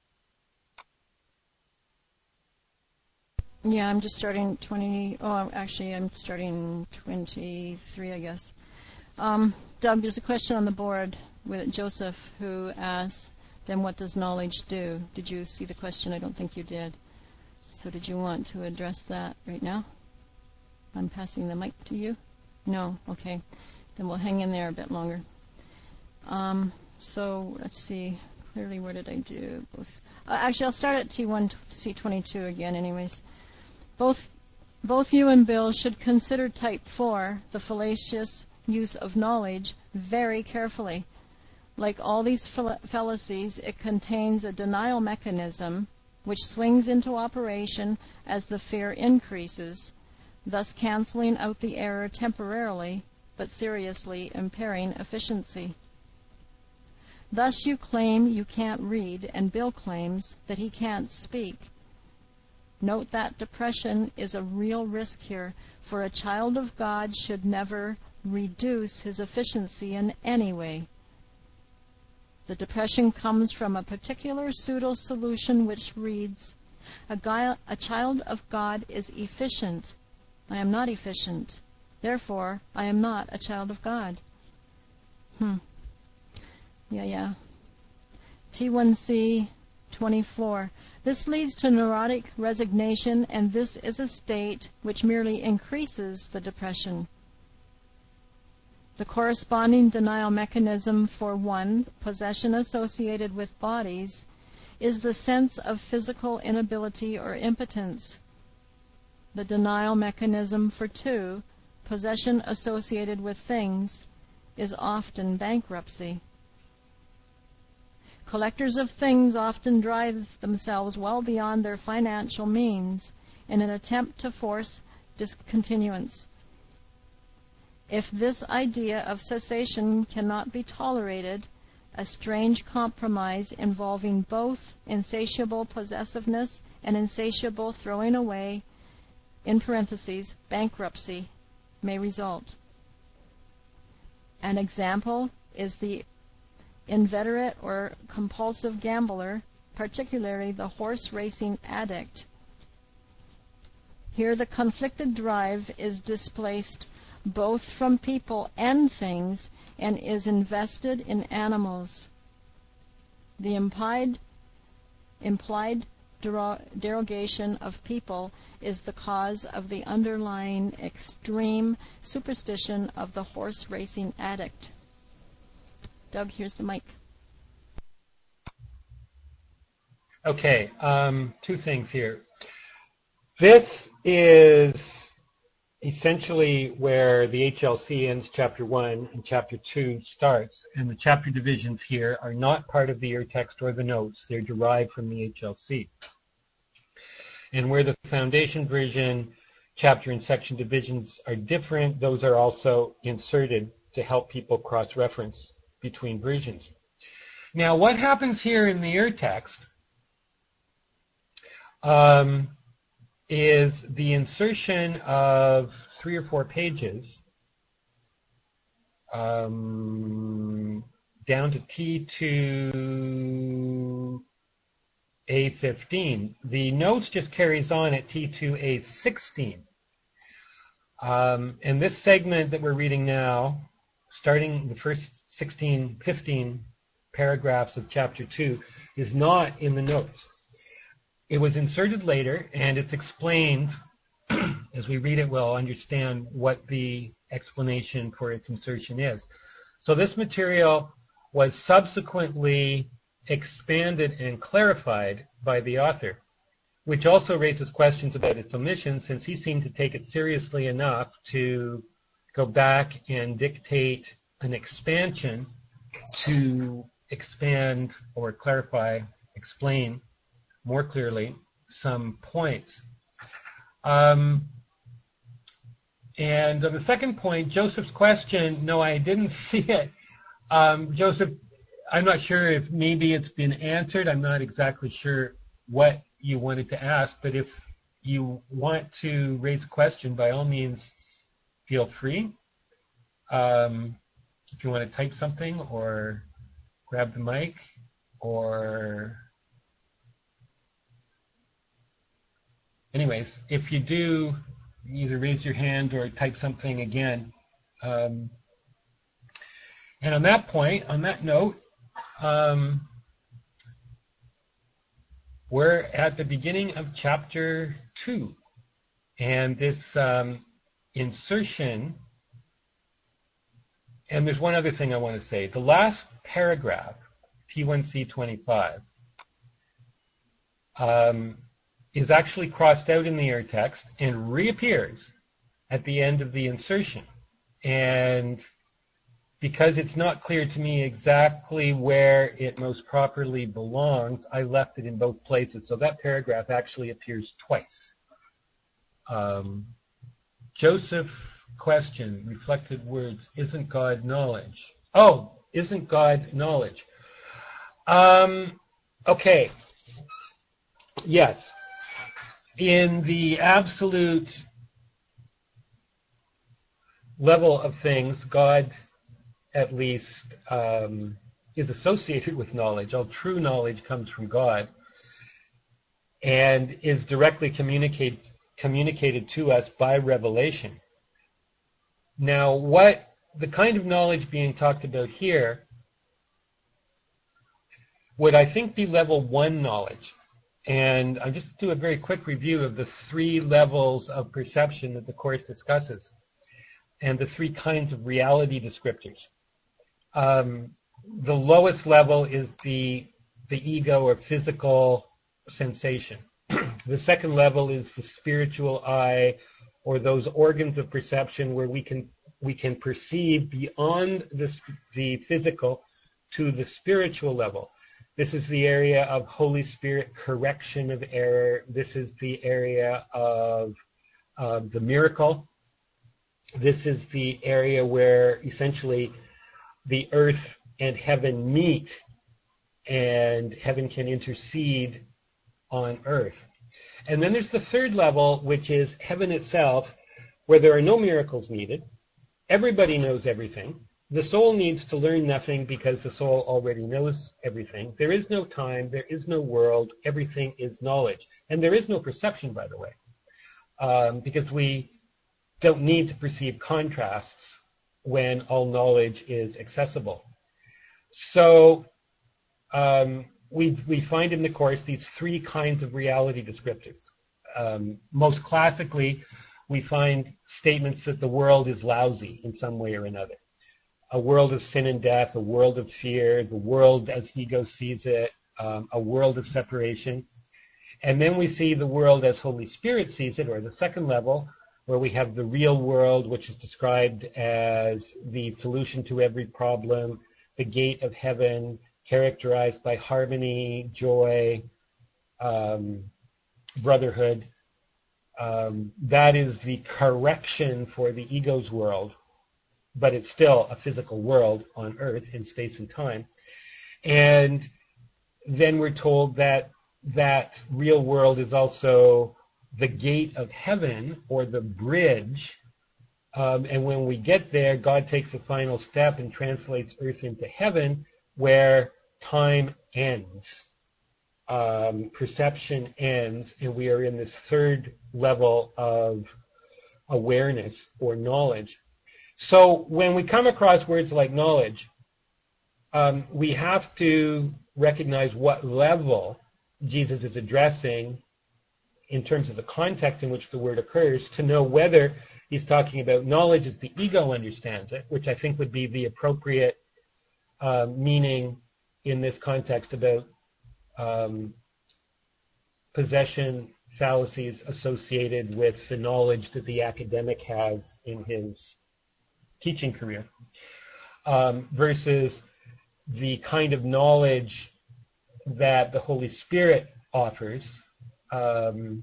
Yeah, I'm just starting twenty... Oh, actually, I'm starting twenty-three, I guess. Um, Doug, there's a question on the board with Joseph who asks, then what does knowledge do? Did you see the question? I don't think you did. So did you want to address that right now? I'm passing the mic to you. No? Okay. Then we'll hang in there a bit longer. Um, so let's see. Clearly, where did I do both? Uh, actually, I'll start at T one C twenty-two again anyways. Both, both you and Bill should consider type four, the fallacious use of knowledge, very carefully. Like all these fall- fallacies, it contains a denial mechanism which swings into operation as the fear increases, thus canceling out the error temporarily, but seriously impairing efficiency. Thus you claim you can't read, and Bill claims that he can't speak. Note that depression is a real risk here, for a child of God should never reduce his efficiency in any way. The depression comes from a particular pseudo-solution which reads, a, guy, a child of God is efficient. I am not efficient. Therefore, I am not a child of God. Hmm. Yeah, yeah. T one C twenty-four. This leads to neurotic resignation, and this is a state which merely increases the depression. The corresponding denial mechanism for one, possession associated with bodies, is the sense of physical inability or impotence. The denial mechanism for two, possession associated with things, is often bankruptcy. Collectors of things often drive themselves well beyond their financial means in an attempt to force discontinuance. If this idea of cessation cannot be tolerated, a strange compromise involving both insatiable possessiveness and insatiable throwing away, in parentheses, bankruptcy, may result. An example is the inveterate or compulsive gambler, particularly the horse racing addict. Here the conflicted drive is displaced both from people and things and is invested in animals. The implied, implied derogation of people is the cause of the underlying extreme superstition of the horse racing addict. Doug, here's the mic. Okay, um, two things here. This is essentially where the H L C ends chapter one and chapter two starts, and the chapter divisions here are not part of the ur text or the notes. They're derived from the H L C. And where the foundation version chapter and section divisions are different, those are also inserted to help people cross-reference between versions. Now, what happens here in the ur text um, is the insertion of three or four pages um, down to T two A fifteen. The notes just carries on at T two A sixteen. Um, and this segment that we're reading now, starting the first sixteen, fifteen paragraphs of chapter two, is not in the notes. It was inserted later, and it's explained. As we read it, we'll understand what the explanation for its insertion is. So this material was subsequently expanded and clarified by the author, which also raises questions about its omission, since he seemed to take it seriously enough to go back and dictate an expansion to expand or clarify, explain more clearly some points. Um, and on the second point, Joseph's question, no, I didn't see it. Um, Joseph, I'm not sure if maybe it's been answered. I'm not exactly sure what you wanted to ask, but if you want to raise a question, by all means, feel free. Um, if you want to type something or grab the mic or... Anyways, if you do, either raise your hand or type something again. Um, and on that point, on that note, um, we're at the beginning of chapter two. And this um, insertion, and there's one other thing I want to say. The last paragraph, T one C twenty-five, um, is actually crossed out in the ur text and reappears at the end of the insertion. And because it's not clear to me exactly where it most properly belongs, I left it in both places. So that paragraph actually appears twice. Um, Joseph, question, reflected words, isn't God knowledge? Oh, isn't God knowledge? Um, okay. Yes. In the absolute level of things, God at least um, is associated with knowledge. All true knowledge comes from God and is directly communicate, communicated to us by revelation. Now, what the kind of knowledge being talked about here would, I think, be level one knowledge. And I'll just do a very quick review of the three levels of perception that the Course discusses and the three kinds of reality descriptors. Um, the lowest level is the, the ego or physical sensation. The second level is the spiritual eye, or those organs of perception where we can we can perceive beyond the, the physical to the spiritual level. This is the area of Holy Spirit correction of error. This is the area of uh, the miracle. This is the area where essentially the earth and heaven meet, and heaven can intercede on earth. And then there's the third level, which is heaven itself, where there are no miracles needed. Everybody knows everything. the soul needs to learn nothing because the soul already knows everything. There is no time, there is no world, everything is knowledge. And there is no perception, by the way, um, because we don't need to perceive contrasts when all knowledge is accessible. So um, we, we find in the Course these three kinds of reality descriptors. Um, most classically, we find statements that the world is lousy in some way or another. A world of sin and death, a world of fear, the world as ego sees it, um, a world of separation. And then we see the world as Holy Spirit sees it, or the second level, where we have the real world, which is described as the solution to every problem, the gate of heaven, characterized by harmony, joy, um, brotherhood. Um, that is the correction for the ego's world, but it's still a physical world on earth in space and time. And then we're told that that real world is also the gate of heaven, or the bridge. Um, and when we get there, God takes the final step and translates earth into heaven, where time ends. Um, perception ends, and we are in this third level of awareness or knowledge. So when we come across words like knowledge, um, we have to recognize what level Jesus is addressing in terms of the context in which the word occurs, to know whether he's talking about knowledge as the ego understands it, which I think would be the appropriate uh, meaning in this context about um, possession fallacies associated with the knowledge that the academic has in his teaching career, um, versus the kind of knowledge that the Holy Spirit offers, um,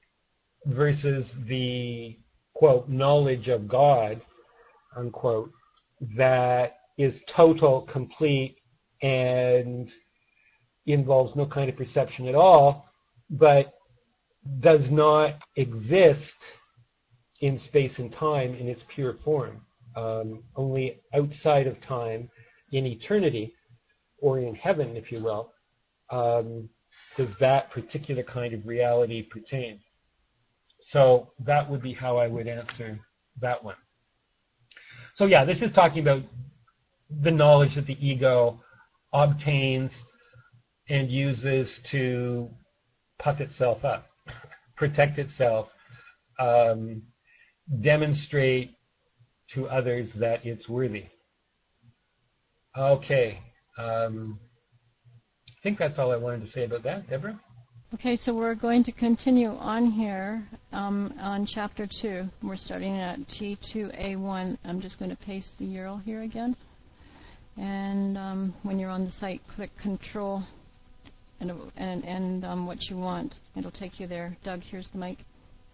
versus the, quote, knowledge of God, unquote, that is total, complete, and involves no kind of perception at all, but does not exist in space and time in its pure form. Um, only outside of time, in eternity, or in heaven, if you will, um, does that particular kind of reality pertain. So that would be how I would answer that one. So yeah, this is talking about the knowledge that the ego obtains and uses to puff itself up, protect itself, um, demonstrate to others that it's worthy. Okay. Um, I think that's all I wanted to say about that. Deborah? Okay, so we're going to continue on here um, on Chapter two. We're starting at T two A one. I'm just going to paste the U R L here again. And um, when you're on the site, click Control and, and, and um, what you want. It'll take you there. Doug, here's the mic.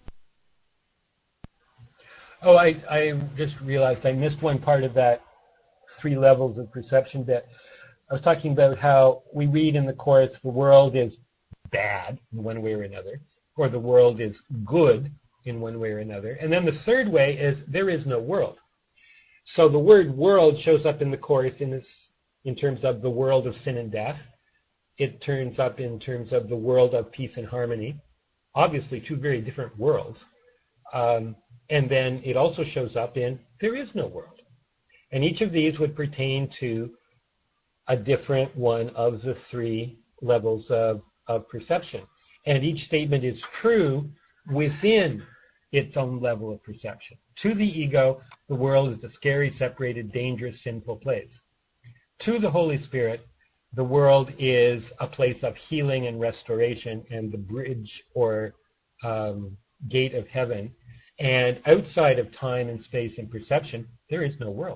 Oh, I, I just realized I missed one part of that three levels of perception bit. I was talking about how we read in the Course the world is bad in one way or another, or the world is good in one way or another. And then the third way is there is no world. So the word world shows up in the Course in, this, in terms of the world of sin and death. It turns up in terms of the world of peace and harmony. Obviously two very different worlds. Um, and then it also shows up in there is no world. And each of these would pertain to a different one of the three levels of, of perception. And each statement is true within its own level of perception. To the ego, the world is a scary, separated, dangerous, sinful place. To the Holy Spirit, the world is a place of healing and restoration and the bridge or um, gate of heaven. And outside of time and space and perception, there is no world.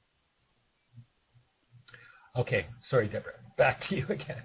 Okay, sorry, Deborah. Back to you again.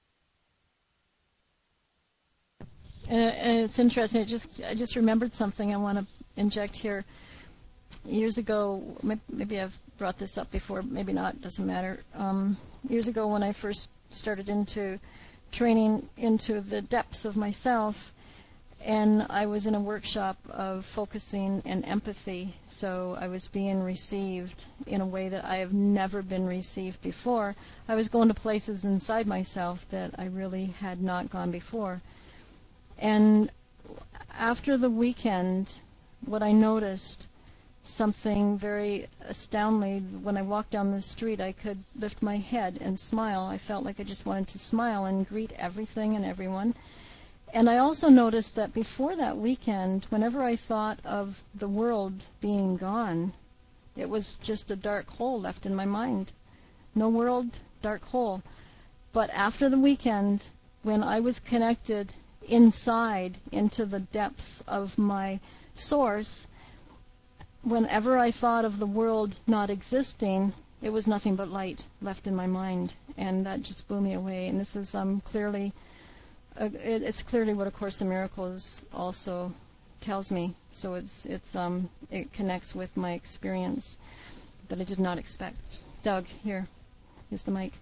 And, and it's interesting. It just I just remembered something I want to inject here. Years ago, maybe I've brought this up before, maybe not, doesn't matter. Um, years ago when I first started into training into the depths of myself, And I was in a workshop of focusing and empathy, so I was being received in a way that I have never been received before. I was going to places inside myself that I really had not gone before. And after the weekend, what I noticed, something very astounding, when I walked down the street, I could lift my head and smile. I felt like I just wanted to smile and greet everything and everyone. And I also noticed that before that weekend, whenever I thought of the world being gone, it was just a dark hole left in my mind. No world, dark hole. But after the weekend, when I was connected inside into the depth of my source, whenever I thought of the world not existing, it was nothing but light left in my mind. And that just blew me away. And this is um, clearly... Uh, it, it's clearly what A Course in Miracles also tells me. So it's it's um it connects with my experience that I did not expect. Doug, here is the mic.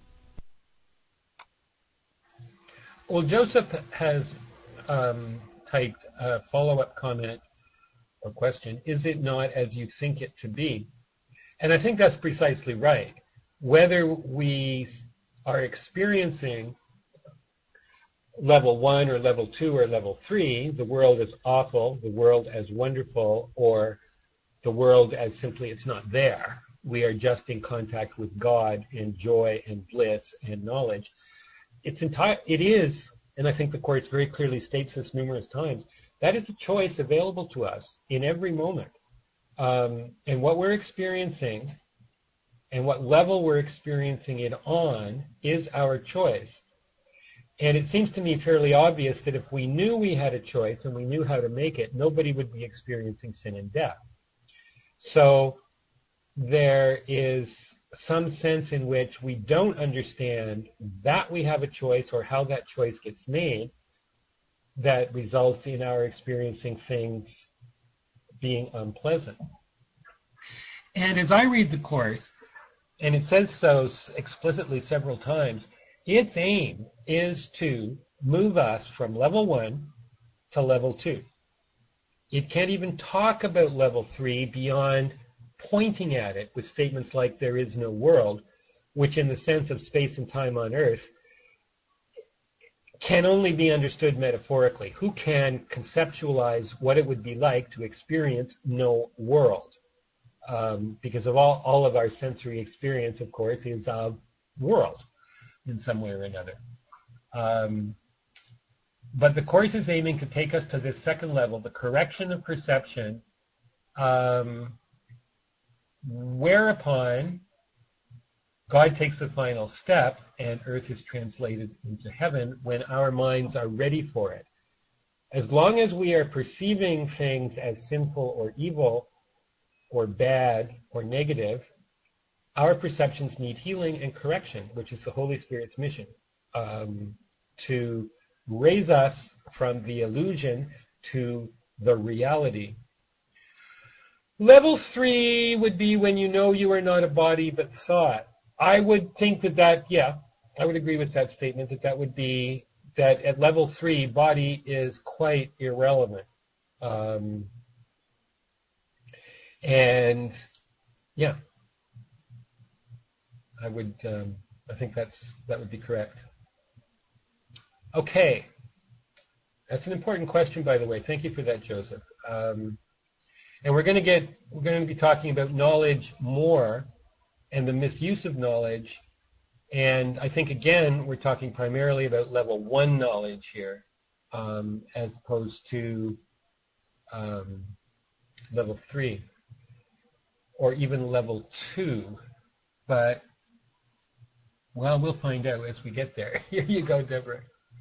Well, Joseph has um, typed a follow-up comment or question: is it not as you think it to be? And I think that's precisely right. Whether we are experiencing level one or level two or level three, the world as awful, the world as wonderful, or the world as simply it's not there. We are just in contact with God and joy and bliss and knowledge. It's entire. It is, and I think the Course very clearly states this numerous times, that is a choice available to us in every moment. Um, and what we're experiencing and what level we're experiencing it on is our choice. And it seems to me fairly obvious that if we knew we had a choice and we knew how to make it, nobody would be experiencing sin and death. So there is some sense in which we don't understand that we have a choice or how that choice gets made that results in our experiencing things being unpleasant. And as I read the Course, and it says so explicitly several times, its aim is to move us from level one to level two. It can't even talk about level three beyond pointing at it with statements like there is no world, which in the sense of space and time on Earth can only be understood metaphorically. Who can conceptualize what it would be like to experience no world? Um, because of all, all of our sensory experience, of course, is of world in some way or another. Um, but the Course is aiming to take us to this second level, the correction of perception, um, whereupon God takes the final step and earth is translated into heaven when our minds are ready for it. As long as we are perceiving things as sinful or evil or bad or negative, our perceptions need healing and correction, which is the Holy Spirit's mission, um, to raise us from the illusion to the reality. Level three would be when you know you are not a body but thought. I would think that that, yeah, I would agree with that statement, that that would be, that at level three, body is quite irrelevant. Um, and, yeah. I would, um, I think that's that would be correct. Okay, that's an important question, by the way. Thank you for that, Joseph. Um, and we're going to get, we're going to be talking about knowledge more and the misuse of knowledge. And I think again, we're talking primarily about level one knowledge here, um, as opposed to um, level three, or even level two. But well, we'll find out as we get there. Here you go, Deborah.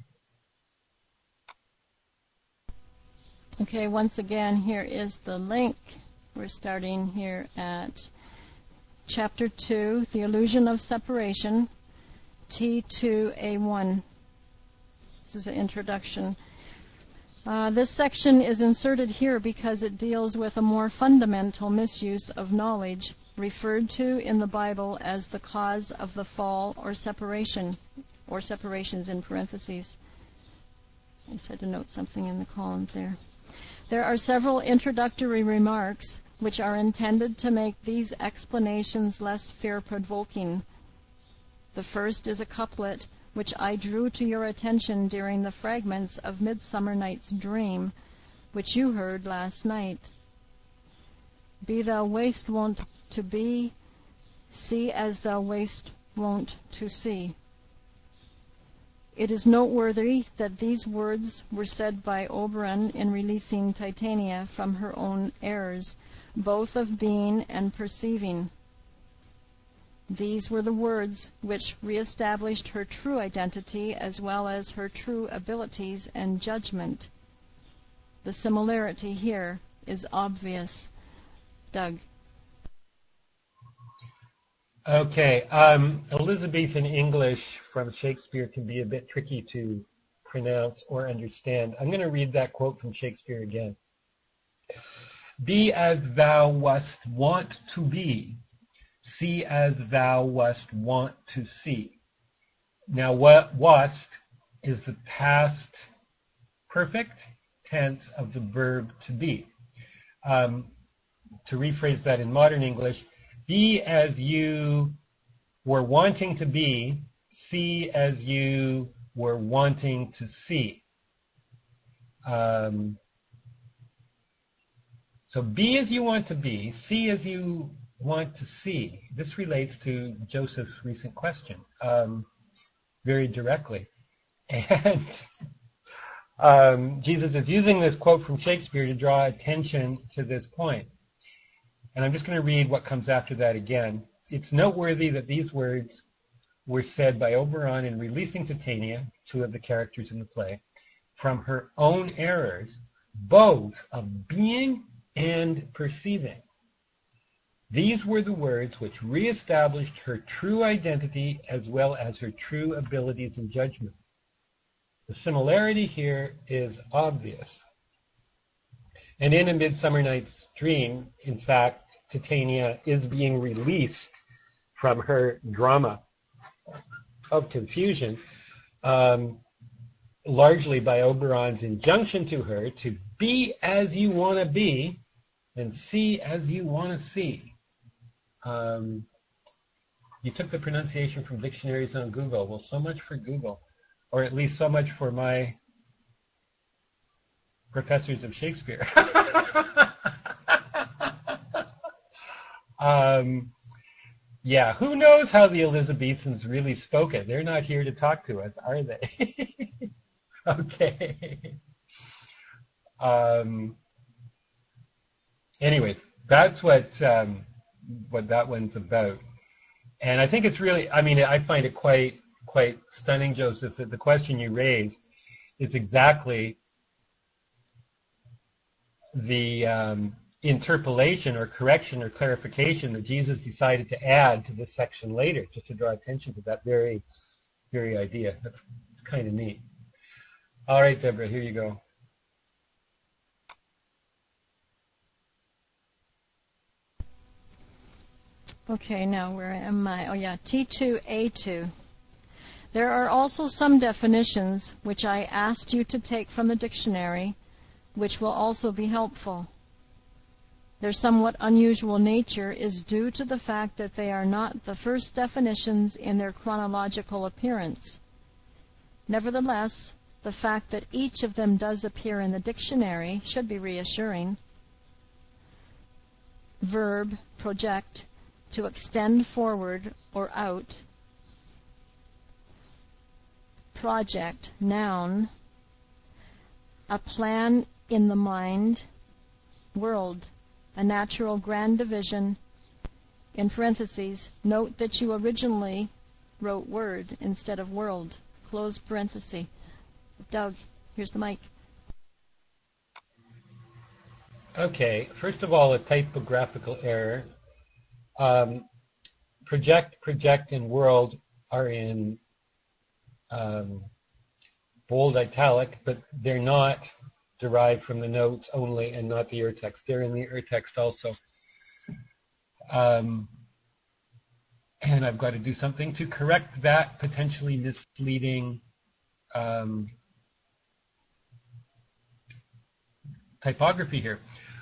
Okay, once again, here is the link. We're starting here at Chapter two, The Illusion of Separation, T two A one. This is an introduction. Uh, this section is inserted here because it deals with a more fundamental misuse of knowledge, referred to in the Bible as the cause of the fall or separation, or separations in parentheses. I just had to note something in the columns there. There are several introductory remarks which are intended to make these explanations less fear-provoking. The first is a couplet which I drew to your attention during the fragments of Midsummer Night's Dream, which you heard last night. Be thou wast wont to be, see as thou wast wont to see. It is noteworthy that these words were said by Oberon in releasing Titania from her own errors, both of being and perceiving. These were the words which re-established her true identity as well as her true abilities and judgment. The similarity here is obvious. Doug. Okay, um, Elizabethan English from Shakespeare can be a bit tricky to pronounce or understand. I'm going to read that quote from Shakespeare again. Be as thou wast wont to be, see as thou wast wont to see. Now, what wast is the past perfect tense of the verb to be. Um, to rephrase that in modern English, be as you were wanting to be, see as you were wanting to see. Um, so be as you want to be, see as you want to see. This relates to Joseph's recent question um, very directly. And um, Jesus is using this quote from Shakespeare to draw attention to this point. And I'm just going to read what comes after that again. It's noteworthy that these words were said by Oberon in releasing Titania, two of the characters in the play, from her own errors, both of being and perceiving. These were the words which re-established her true identity as well as her true abilities and judgment. The similarity here is obvious. And in A Midsummer Night's Dream, in fact, Titania is being released from her drama of confusion, um, largely by Oberon's injunction to her to be as you want to be and see as you want to see. Um, you took the pronunciation from dictionaries on Google. Well, so much for Google, or at least so much for my professors of Shakespeare. um, yeah, who knows how the Elizabethans really spoke it? They're not here to talk to us, are they? Okay. Um, anyways, that's what um, what that one's about. And I think it's really, I mean, I find it quite quite stunning, Joseph, that the question you raised is exactly the um, interpolation or correction or clarification that Jesus decided to add to this section later, just to draw attention to that very, very idea. That's it's kind of neat. All right, Deborah, here you go. Okay, now where am I? Oh yeah, T two A two. There are also some definitions which I asked you to take from the dictionary, which will also be helpful. Their somewhat unusual nature is due to the fact that they are not the first definitions in their chronological appearance. Nevertheless, the fact that each of them does appear in the dictionary should be reassuring. Verb, project, to extend forward or out. Project, noun. A plan in the mind. World, a natural grand division. In parentheses, note that you originally wrote word instead of world. Close parenthesis. Doug, here's the mic. Okay, first of all, a typographical error. Um, project, project, and world are in um, bold italic, but they're not derived from the notes only and not the urtext. They're in the urtext also. Um, and I've got to do something to correct that potentially misleading um, typography here.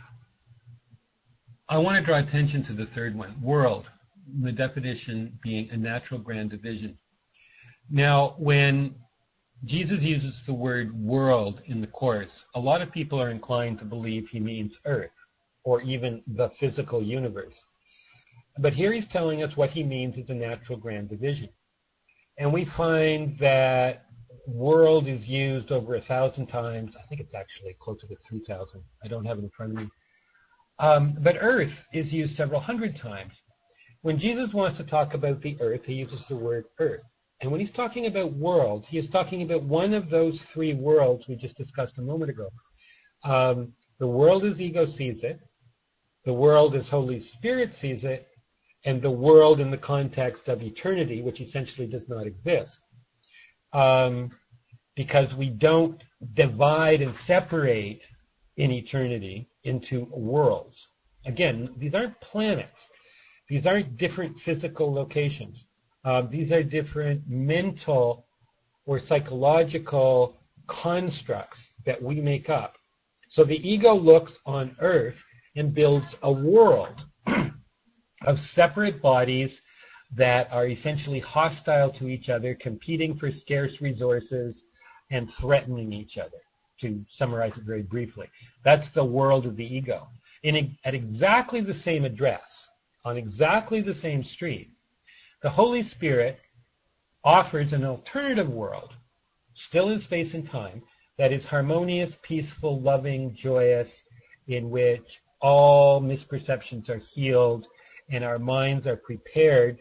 I want to draw attention to the third one, world, the definition being a natural grand division. Now, when Jesus uses the word world in the Course, a lot of people are inclined to believe he means earth, or even the physical universe. But here he's telling us what he means is a natural grand division. And we find that world is used over a thousand times. I think it's actually closer to three thousand. I don't have it in front of me. Um, but earth is used several hundred times. When Jesus wants to talk about the earth, he uses the word earth. And when he's talking about world, he is talking about one of those three worlds we just discussed a moment ago. Um, the world as ego sees it, the world as Holy Spirit sees it, and the world in the context of eternity, which essentially does not exist. Um, because we don't divide and separate in eternity into worlds. Again, these aren't planets. These aren't different physical locations. Uh, these are different mental or psychological constructs that we make up. So the ego looks on earth and builds a world of separate bodies that are essentially hostile to each other, competing for scarce resources and threatening each other, to summarize it very briefly. That's the world of the ego. In, at exactly the same address, on exactly the same street, the Holy Spirit offers an alternative world, still in space and time, that is harmonious, peaceful, loving, joyous, in which all misperceptions are healed and our minds are prepared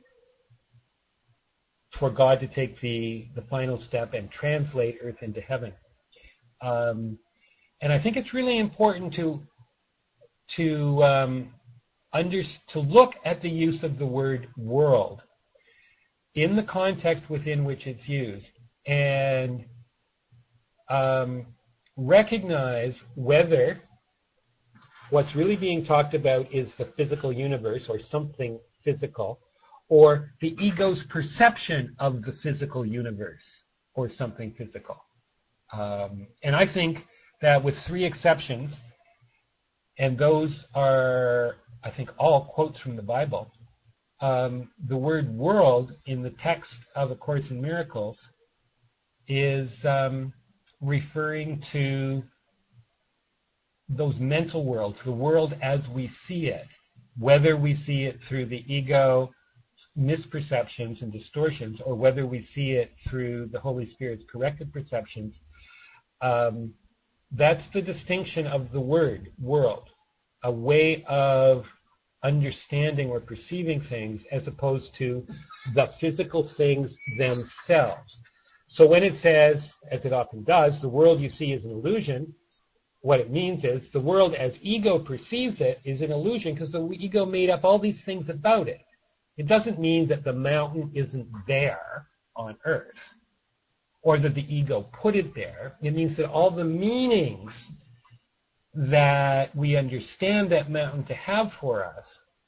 for God to take the, the final step and translate earth into heaven. Um, and I think it's really important to to um, under, to look at the use of the word world in the context within which it's used, and um, recognize whether what's really being talked about is the physical universe or something physical, or the ego's perception of the physical universe or something physical. Um, and I think that with three exceptions, and those are, I think, all quotes from the Bible, um, the word world in the text of A Course in Miracles is um, referring to those mental worlds, the world as we see it, whether we see it through the ego misperceptions and distortions, or whether we see it through the Holy Spirit's corrected perceptions. Um, that's the distinction of the word, world, a way of understanding or perceiving things as opposed to the physical things themselves. So when it says, as it often does, the world you see is an illusion, what it means is the world as ego perceives it is an illusion because the ego made up all these things about it. It doesn't mean that the mountain isn't there on earth or that the ego put it there. It means that all the meanings that we understand that mountain to have for us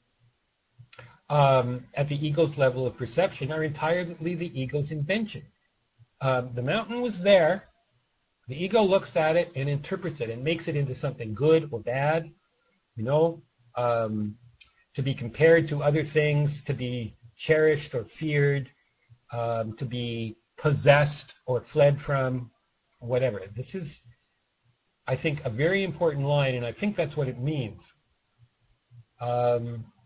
um, at the ego's level of perception are entirely the ego's invention. Um, the mountain was there. The ego looks at it and interprets it and makes it into something good or bad, you know, um, to be compared to other things, to be cherished or feared, um, to be possessed or fled from, whatever. This is, I think, a very important line, and I think that's what it means. Um,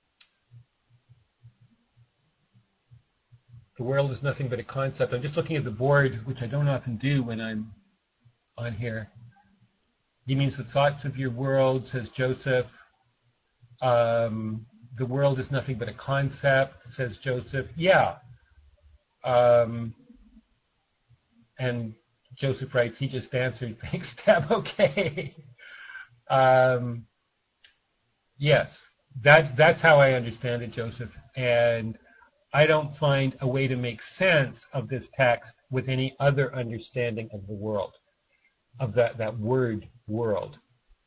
the world is nothing but a concept. I'm just looking at the board, which I don't often do when I'm on here. He means the thoughts of your world, says Joseph. Um, the world is nothing but a concept, says Joseph. Yeah. Um, and Joseph writes, he just answered, thanks, Tab, okay. um, yes, that, that's how I understand it, Joseph. And I don't find a way to make sense of this text with any other understanding of the world, of that, that word, world.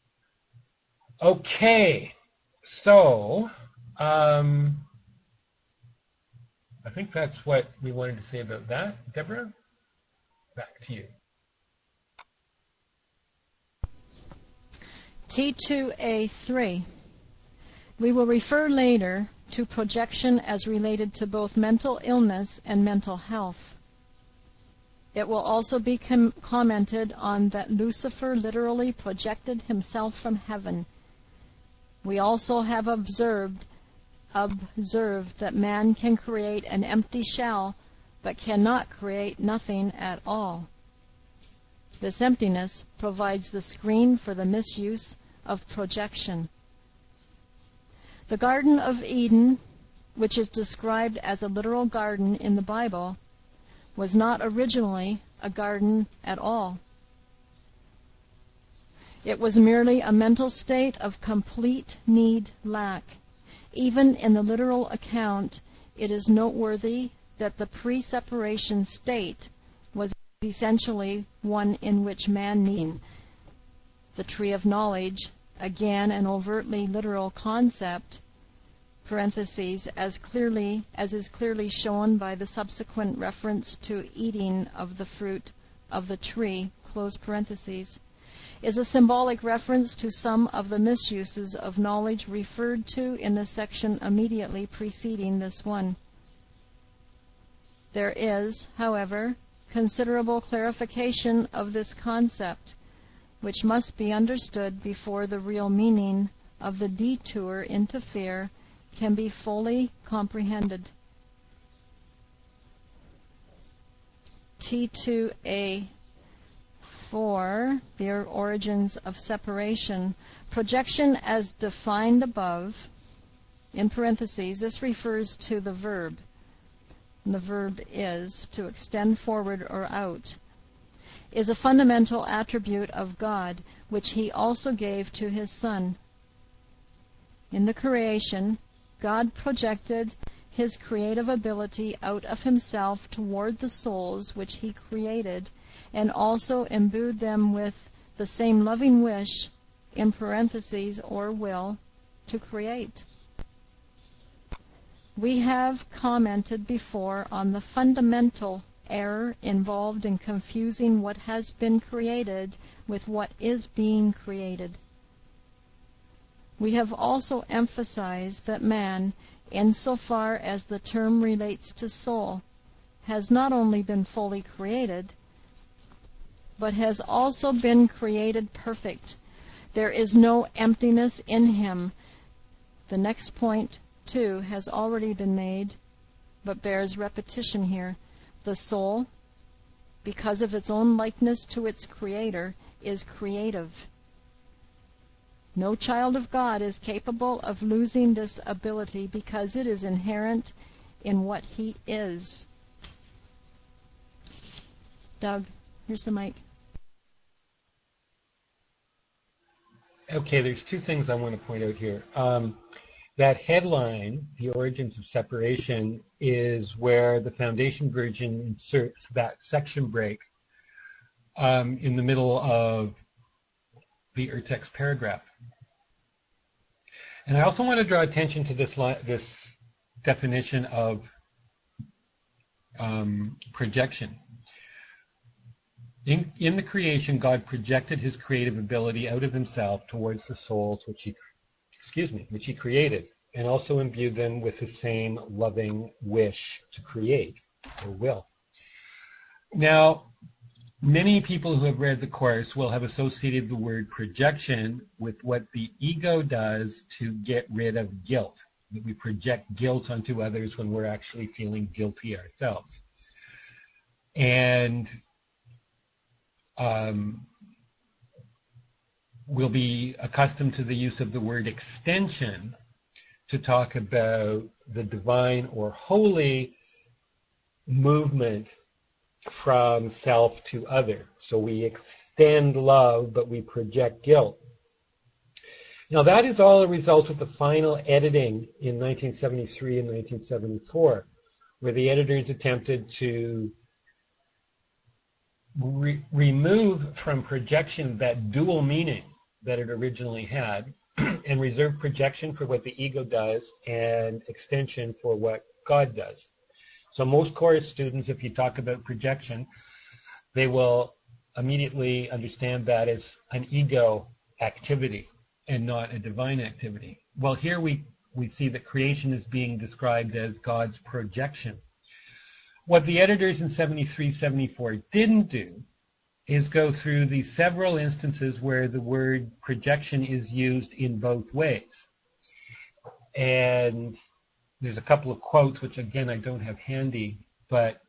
Okay, so um, I think that's what we wanted to say about that. Deborah, back to you. T two A three. We will refer later to projection as related to both mental illness and mental health. It will also be com- commented on that Lucifer literally projected himself from heaven. We also have observed, observed that man can create an empty shell, but cannot create nothing at all. This emptiness provides the screen for the misuse of projection. The Garden of Eden, which is described as a literal garden in the Bible, was not originally a garden at all. It was merely a mental state of complete need lack. Even in the literal account, it is noteworthy that the pre-separation state was essentially one in which man needed. The tree of knowledge, again an overtly literal concept, parentheses, as clearly as is clearly shown by the subsequent reference to eating of the fruit of the tree, close parentheses, is a symbolic reference to some of the misuses of knowledge referred to in the section immediately preceding this one. There is, however, considerable clarification of this concept, which must be understood before the real meaning of the detour into fear can be fully comprehended. T two A four, the origins of separation. Projection as defined above, in parentheses, this refers to the verb. And the verb is to extend forward or out, is a fundamental attribute of God, which he also gave to his Son. In the creation, God projected his creative ability out of himself toward the souls which he created, and also imbued them with the same loving wish, in parentheses, or will, to create. We have commented before on the fundamental error involved in confusing what has been created with what is being created. We have also emphasized that man, insofar as the term relates to soul, has not only been fully created, but has also been created perfect. There is no emptiness in him. The next point, too, has already been made, but bears repetition here. The soul, because of its own likeness to its creator, is creative. No child of God is capable of losing this ability because it is inherent in what he is. Doug, here's the mic. Okay, there's two things I want to point out here. Um, that headline, The Origins of Separation, is where the Foundation Version inserts that section break um, in the middle of the urtext paragraph. And I also want to draw attention to this li- this definition of um, projection. In, in the creation, God projected his creative ability out of himself towards the souls which he, excuse me, which he created, and also imbued them with the same loving wish to create, or will. Now, many people who have read the course will have associated the word projection with what the ego does to get rid of guilt, that we project guilt onto others when we're actually feeling guilty ourselves. And um, we'll be accustomed to the use of the word extension to talk about the divine or holy movement from self to other. So we extend love, but we project guilt. Now that is all a result of the final editing in nineteen seventy-three and nineteen seventy-four, where the editors attempted to re- remove from projection that dual meaning that it originally had, and reserve projection for what the ego does and extension for what God does. So most course students, if you talk about projection, they will immediately understand that as an ego activity. and not a divine activity. Well, here we, we see that creation is being described as God's projection. What the editors in seventy-three seventy-four didn't do is go through the several instances where the word projection is used in both ways. And there's a couple of quotes, which again I don't have handy, but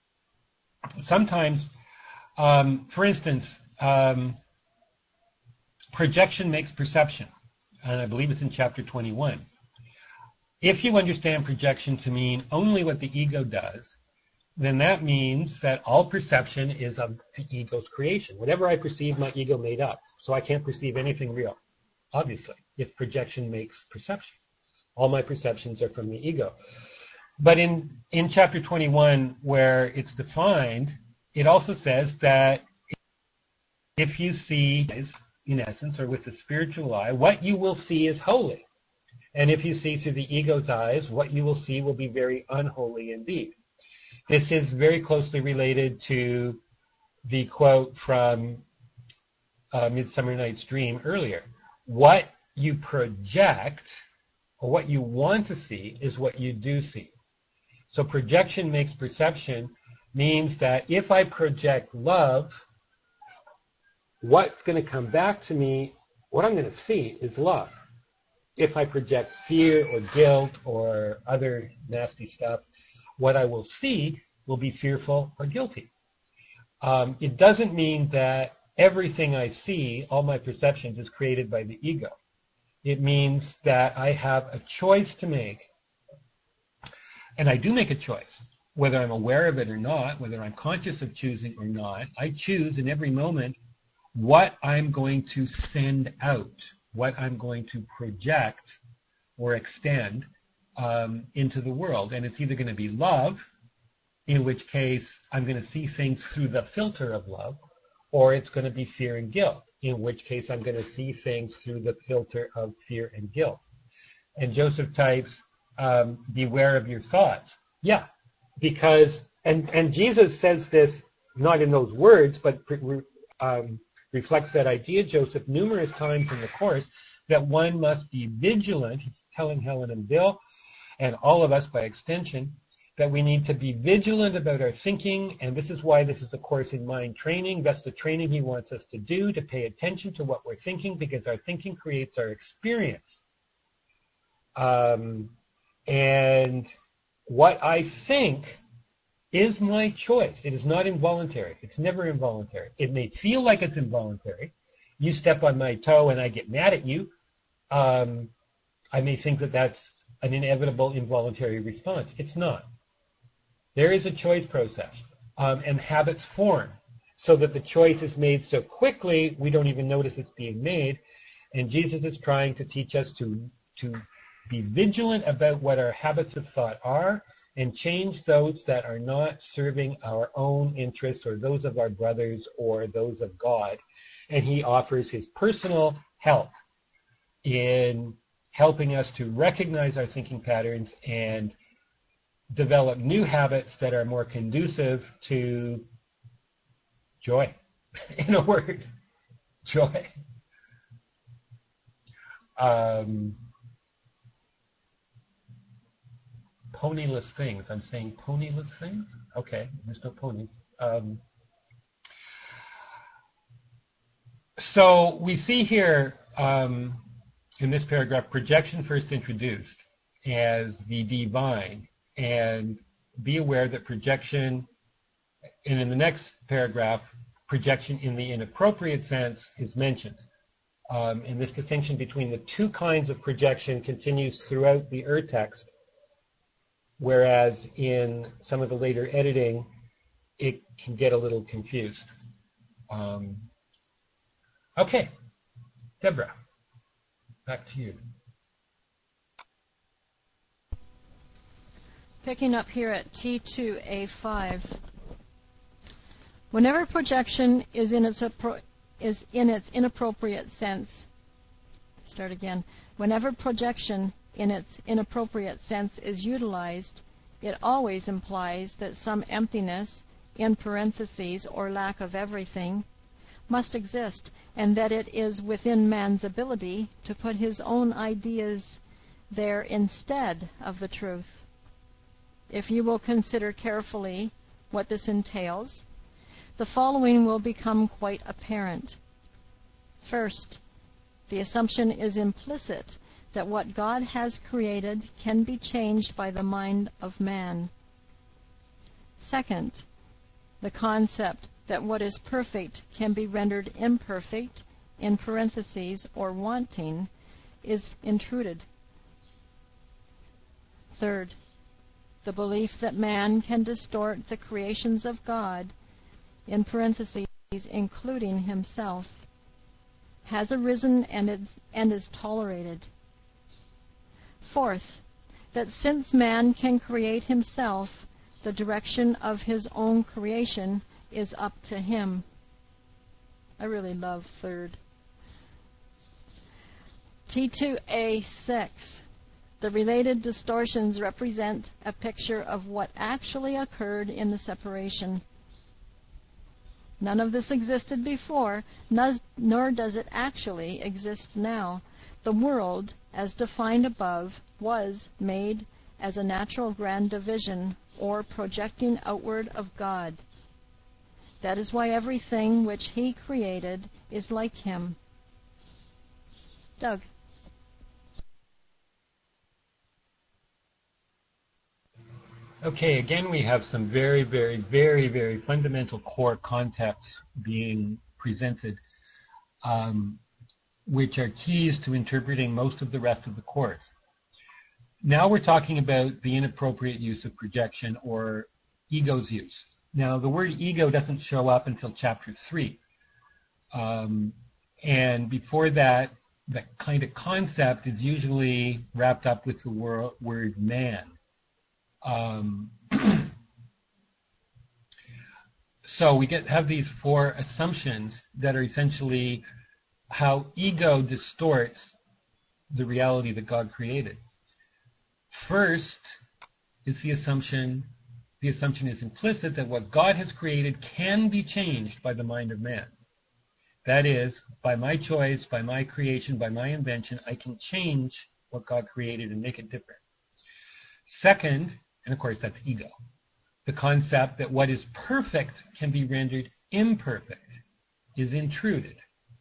sometimes, um, for instance, um, projection makes perception, and I believe it's in chapter twenty-one. If you understand projection to mean only what the ego does, then that means that all perception is of the ego's creation. Whatever I perceive, my ego made up, so I can't perceive anything real, obviously, if projection makes perception. All my perceptions are from the ego. But in, in chapter twenty-one, where it's defined, it also says that if you see, in essence, or with the spiritual eye, what you will see is holy. And if you see through the ego's eyes, what you will see will be very unholy indeed. This is very closely related to the quote from uh, Midsummer Night's Dream earlier. What you project, or what you want to see, is what you do see. So projection makes perception means that if I project love, what's going to come back to me, what I'm going to see is love. If I project fear or guilt or other nasty stuff, what I will see will be fearful or guilty. Um, it doesn't mean that everything I see, all my perceptions, is created by the ego. It means that I have a choice to make. And I do make a choice, whether I'm aware of it or not, whether I'm conscious of choosing or not. I choose in every moment what I'm going to send out, what I'm going to project or extend um, into the world. And it's either going to be love, in which case I'm going to see things through the filter of love, or it's going to be fear and guilt, in which case I'm going to see things through the filter of fear and guilt. And Joseph types, um, beware of your thoughts. Yeah, because, and, and Jesus says this not in those words, but um, reflects that idea, Joseph, numerous times in the Course, that one must be vigilant. He's telling Helen and Bill, and all of us by extension, that we need to be vigilant about our thinking, and this is why this is a course in mind training. That's the training he wants us to do, to pay attention to what we're thinking, because our thinking creates our experience. Um, and what I think is my choice. It is not involuntary. It's never involuntary. It may feel like it's involuntary. You step on my toe and I get mad at you. Um, I may think that that's an inevitable involuntary response. It's not. There is a choice process, um, and habits form so that the choice is made so quickly we don't even notice it's being made. And Jesus is trying to teach us to, to be vigilant about what our habits of thought are and change those that are not serving our own interests or those of our brothers or those of God. And he offers his personal help in helping us to recognize our thinking patterns and develop new habits that are more conducive to joy. In a word, joy. Um, ponyless things. I'm saying ponyless things? Okay, there's no ponies. Um, so we see here um, in this paragraph projection first introduced as the divine. And be aware that projection, and in the next paragraph, projection in the inappropriate sense is mentioned. Um, and this distinction between the two kinds of projection continues throughout the Ur text, whereas in some of the later editing, it can get a little confused. Um, okay, Deborah, back to you. Picking up here at T two A five. Whenever projection is in its appro- is in its inappropriate sense, start again. Whenever projection in its inappropriate sense is utilized, it always implies that some emptiness, in parentheses, or lack of everything, must exist, and that it is within man's ability to put his own ideas there instead of the truth. If you will consider carefully what this entails, the following will become quite apparent. First, the assumption is implicit that what God has created can be changed by the mind of man. Second, the concept that what is perfect can be rendered imperfect, in parentheses, or wanting, is intruded. Third, the belief that man can distort the creations of God, in parentheses, including himself, has arisen and is, and is tolerated. Fourth, that since man can create himself, the direction of his own creation is up to him. I really love third. T two A six. The related distortions represent a picture of what actually occurred in the separation. None of this existed before, nor does it actually exist now. The world, as defined above, was made as a natural grand division, or projecting outward of God. That is why everything which He created is like Him. Doug. Okay, again we have some very, very, very, very fundamental core concepts being presented, um, which are keys to interpreting most of the rest of the course. Now we're talking about the inappropriate use of projection, or ego's use. Now the word ego doesn't show up until chapter three. Um, and before that, that kind of concept is usually wrapped up with the wor- word man. Um, so we get have these four assumptions that are essentially how ego distorts the reality that God created. First is the assumption, the assumption is implicit that what God has created can be changed by the mind of man. That is, by my choice, by my creation, by my invention, I can change what God created and make it different. Second, and of course that's ego, the concept that what is perfect can be rendered imperfect is intruded.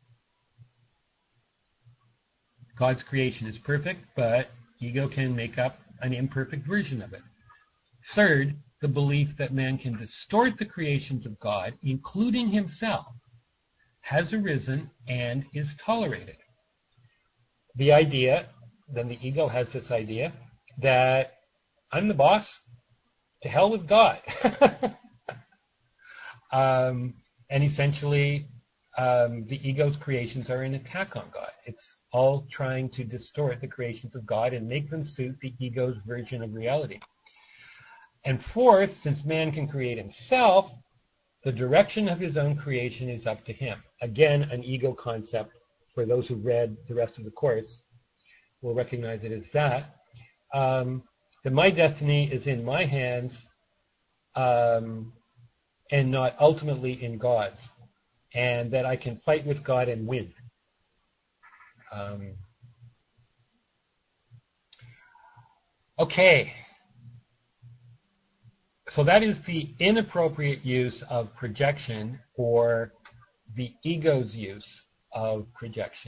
God's creation is perfect, but ego can make up an imperfect version of it. Third, the belief that man can distort the creations of God, including himself, has arisen and is tolerated. The idea, then the ego has this idea, that I'm the boss, to hell with God. um, and essentially, um, the ego's creations are an attack on God. It's all trying to distort the creations of God and make them suit the ego's version of reality. And fourth, since man can create himself, the direction of his own creation is up to him. Again, an ego concept. For those who read the rest of the course will recognize it as that. Um, that my destiny is in my hands um, and not ultimately in God's. And that I can fight with God and win. Um, okay. So that is the inappropriate use of projection, or the ego's use of projection.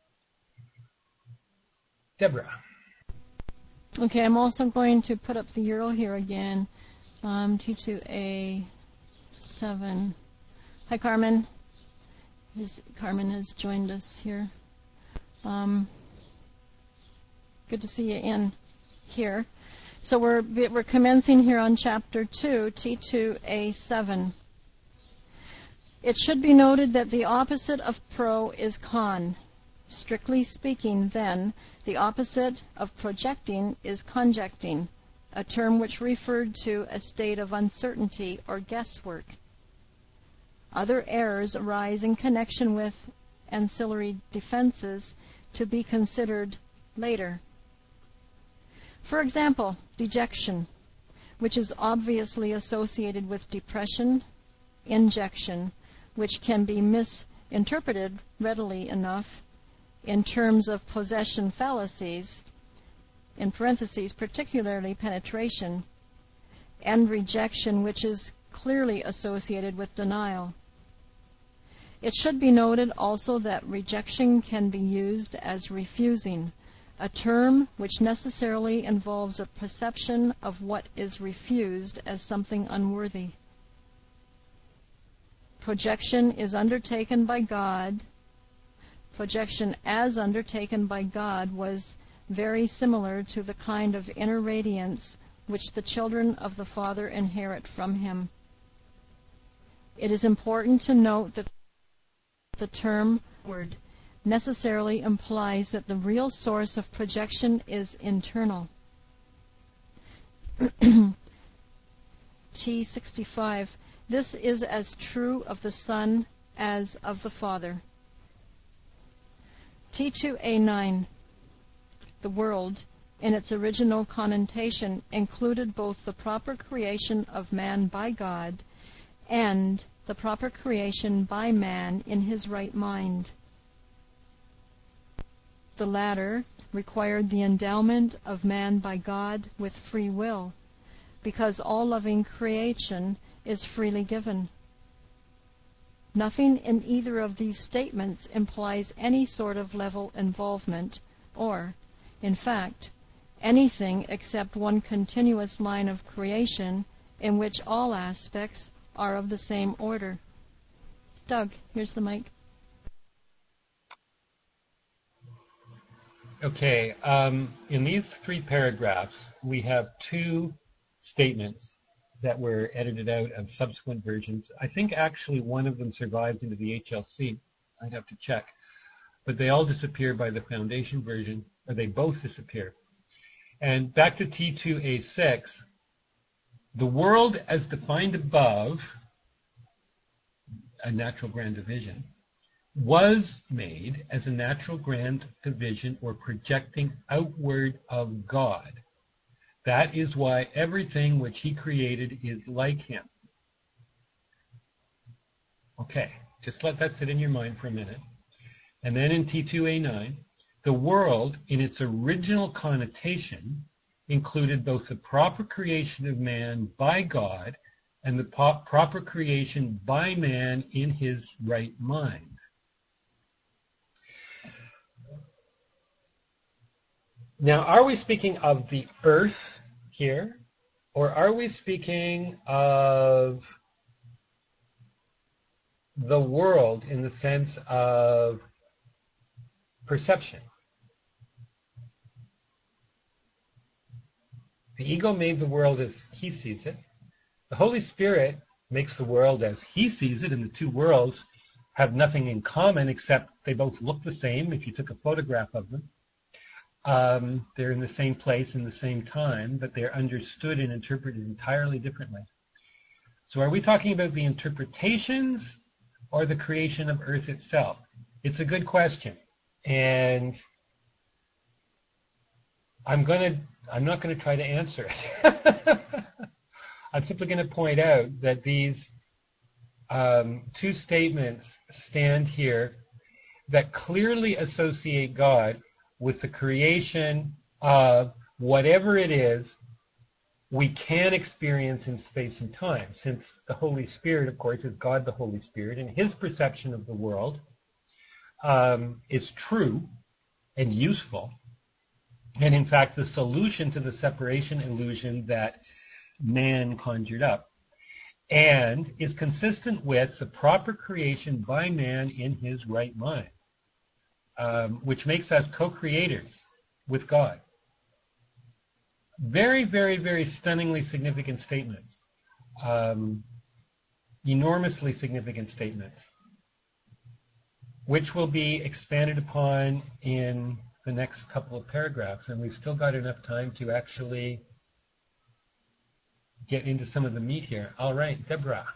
Deborah. Okay, I'm also going to put up the Ural here again, um, T two A seven. Hi, Carmen. His, Carmen has joined us here. Um, good to see you in here. So we're we're commencing here on chapter two, T two A seven. It should be noted that the opposite of pro is con. Strictly speaking, then, the opposite of projecting is conjecting, a term which referred to a state of uncertainty or guesswork. Other errors arise in connection with ancillary defenses to be considered later. For example, dejection, which is obviously associated with depression, injection, which can be misinterpreted interpreted readily enough in terms of possession fallacies, in parentheses, particularly penetration, and rejection, which is clearly associated with denial. It should be noted also that rejection can be used as refusing, a term which necessarily involves a perception of what is refused as something unworthy. Projection is undertaken by God. Projection as undertaken by God was very similar to the kind of inner radiance which the children of the Father inherit from Him. It is important to note that the term word necessarily implies that the real source of projection is internal. T sixty-five. This is as true of the Son as of the Father. T two A nine. The world, in its original connotation, included both the proper creation of man by God and the proper creation by man in his right mind. The latter required the endowment of man by God with free will, because all loving creation is freely given. Nothing in either of these statements implies any sort of level involvement, or, in fact, anything except one continuous line of creation in which all aspects are of the same order. Doug, here's the mic. Okay, um, in these three paragraphs, we have two statements that were edited out of subsequent versions. I think actually one of them survives into the H L C. I'd have to check. But they all disappear by the Foundation version, or they both disappear. And back to T two A six, the world as defined above, a natural grand division, was made as a natural grand division or projecting outward of God. That is why everything which He created is like Him. Okay, just let that sit in your mind for a minute. And then in T two A nine, the world, in its original connotation, included both the proper creation of man by God and the po- proper creation by man in his right mind. Now, are we speaking of the earth here, or are we speaking of the world in the sense of perception? The ego made the world as he sees it. The Holy Spirit makes the world as He sees it, and the two worlds have nothing in common except they both look the same if you took a photograph of them. Um, they're in the same place in the same time, but they're understood and interpreted entirely differently. So are we talking about the interpretations or the creation of Earth itself? It's a good question. And I'm gonna, I'm not going to try to answer it. I'm simply going to point out that these um, two statements stand here that clearly associate God with the creation of whatever it is we can experience in space and time, since the Holy Spirit, of course, is God the Holy Spirit, and His perception of the world um, is true and useful, and in fact the solution to the separation illusion that man conjured up, and is consistent with the proper creation by man in his right mind, um, which makes us co-creators with God. Very, very, very stunningly significant statements. Um, enormously significant statements, which will be expanded upon in the next couple of paragraphs, and we've still got enough time to actually get into some of the meat here. All right, Deborah.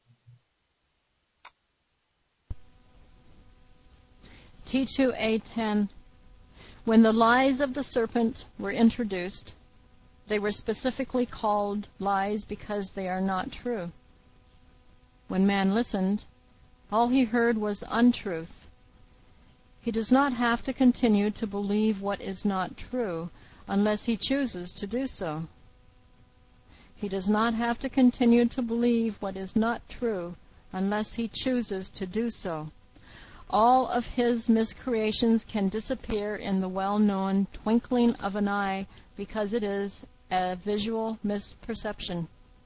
T two A ten. When the lies of the serpent were introduced, they were specifically called lies because they are not true. When man listened, All he heard was untruth. He does not have to continue to believe what is not true unless he chooses to do so. He does not have to continue to believe what is not true unless he chooses to do so. All of his miscreations can disappear in the well-known twinkling of an eye because it is a visual misperception.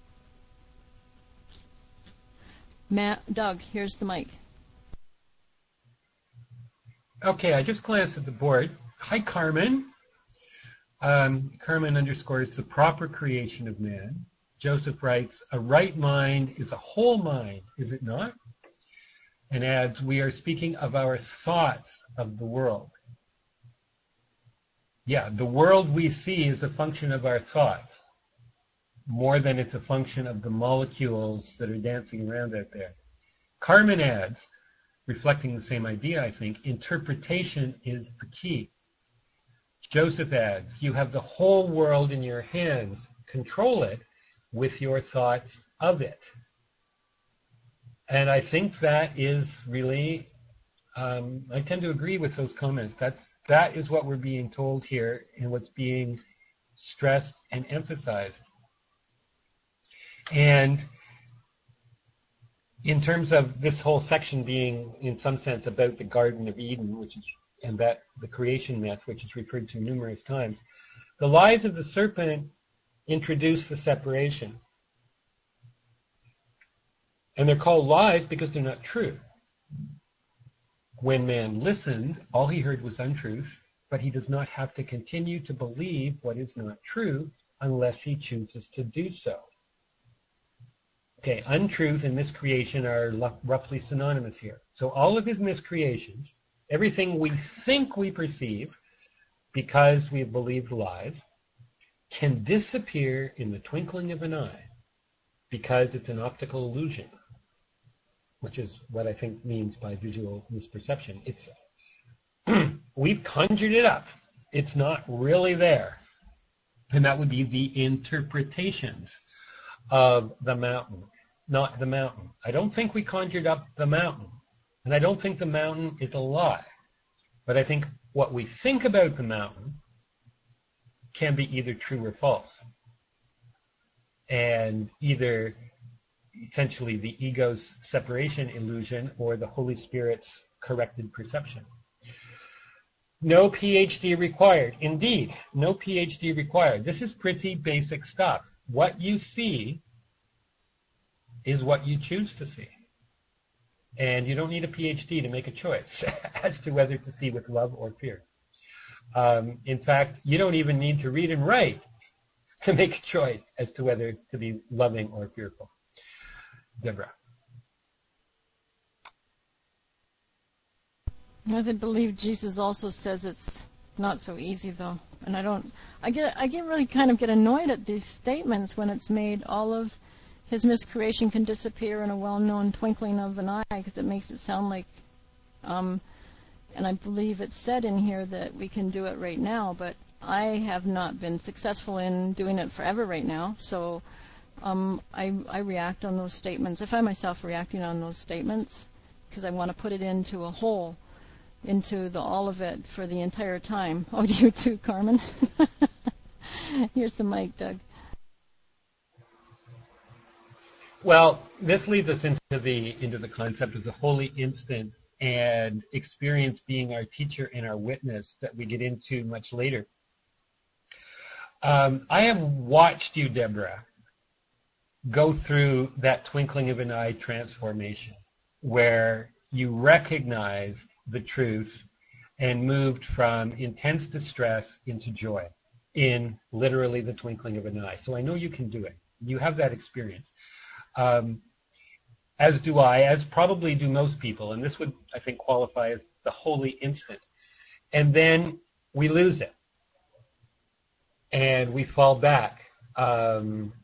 Ma- Doug, here's the mic. Okay, I just glanced at the board. Hi, Carmen. Um, Carmen underscores the proper creation of man. Joseph writes, a right mind is a whole mind, is it not? And adds, we are speaking of our thoughts of the world. Yeah, the world we see is a function of our thoughts, more than it's a function of the molecules that are dancing around out there. Carmen adds, reflecting the same idea, I think, interpretation is the key. Joseph adds, you have the whole world in your hands. Control it with your thoughts of it. And I think that is really, um, I tend to agree with those comments. That's, that is what we're being told here and what's being stressed and emphasized. And in terms of this whole section being, in some sense, about the Garden of Eden, which is, and that the creation myth, which is referred to numerous times, the lies of the serpent introduce the separation. And they're called lies because they're not true. When man listened, all he heard was untruth, but he does not have to continue to believe what is not true unless he chooses to do so. Okay, untruth and miscreation are l- roughly synonymous here. So all of his miscreations, everything we think we perceive because we have believed lies, can disappear in the twinkling of an eye because it's an optical illusion, which is what I think means by visual misperception. It's we've conjured it up. It's not really there. And that would be the interpretations of the mountain, not the mountain. I don't think we conjured up the mountain. And I don't think the mountain is a lie. But I think what we think about the mountain can be either true or false. And either essentially the ego's separation illusion or the Holy Spirit's corrected perception. No P H D required. Indeed, no P H D required. This is pretty basic stuff. What you see is what you choose to see. And you don't need a P H D to make a choice as to whether to see with love or fear. Um, in fact, you don't even need to read and write to make a choice as to whether to be loving or fearful. Deborah. I believe Jesus also says it's not so easy, though, and I don't. I get. I get really kind of get annoyed at these statements when it's made. All of his miscreation can disappear in a well-known twinkling of an eye, because it makes it sound like. Um, and I believe it's said in here that we can do it right now, but I have not been successful in doing it forever right now. So um, I, I react on those statements. I find myself reacting on those statements because I want to put it into a whole. Into the all of it for the entire time. Oh, you too, Carmen? Here's the mic, Doug. Well, this leads us into the into the concept of the holy instant and experience being our teacher and our witness that we get into much later. Um, I have watched you, Deborah, go through that twinkling of an eye transformation where you recognized the truth and moved from intense distress into joy in literally the twinkling of an eye. So I know you can do it. You have that experience. Um, as do I, as probably do most people, and this would, I think, qualify as the holy instant. And then we lose it. And we fall back. Um,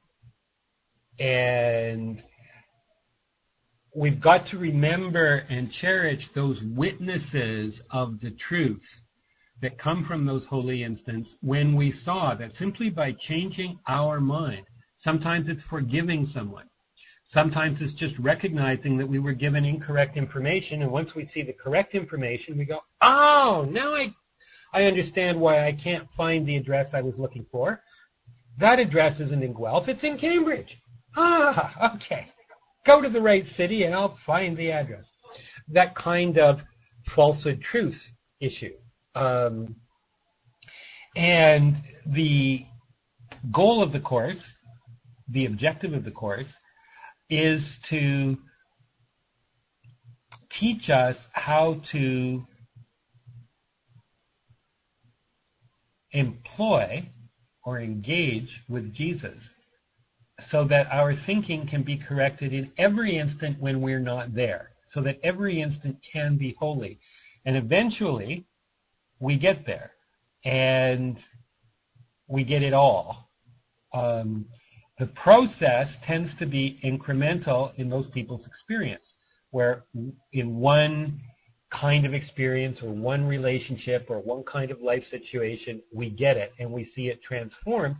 and we've got to remember and cherish those witnesses of the truth that come from those holy instants when we saw that simply by changing our mind, sometimes it's forgiving someone, Sometimes it's just recognizing that we were given incorrect information, and once we see the correct information, we go, oh, now I, I understand why I can't find the address I was looking for. That address isn't in Guelph, it's in Cambridge. Ah, okay. Go to the right city and I'll find the address. That kind of falsehood truth issue. Um, and the goal of the course, the objective of the course, is to teach us how to employ or engage with Jesus so that our thinking can be corrected in every instant when we're not there, so that every instant can be holy. And eventually, we get there, and we get it all. Um, the process tends to be incremental in those people's experience, where in one kind of experience or one relationship or one kind of life situation, we get it and we see it transformed,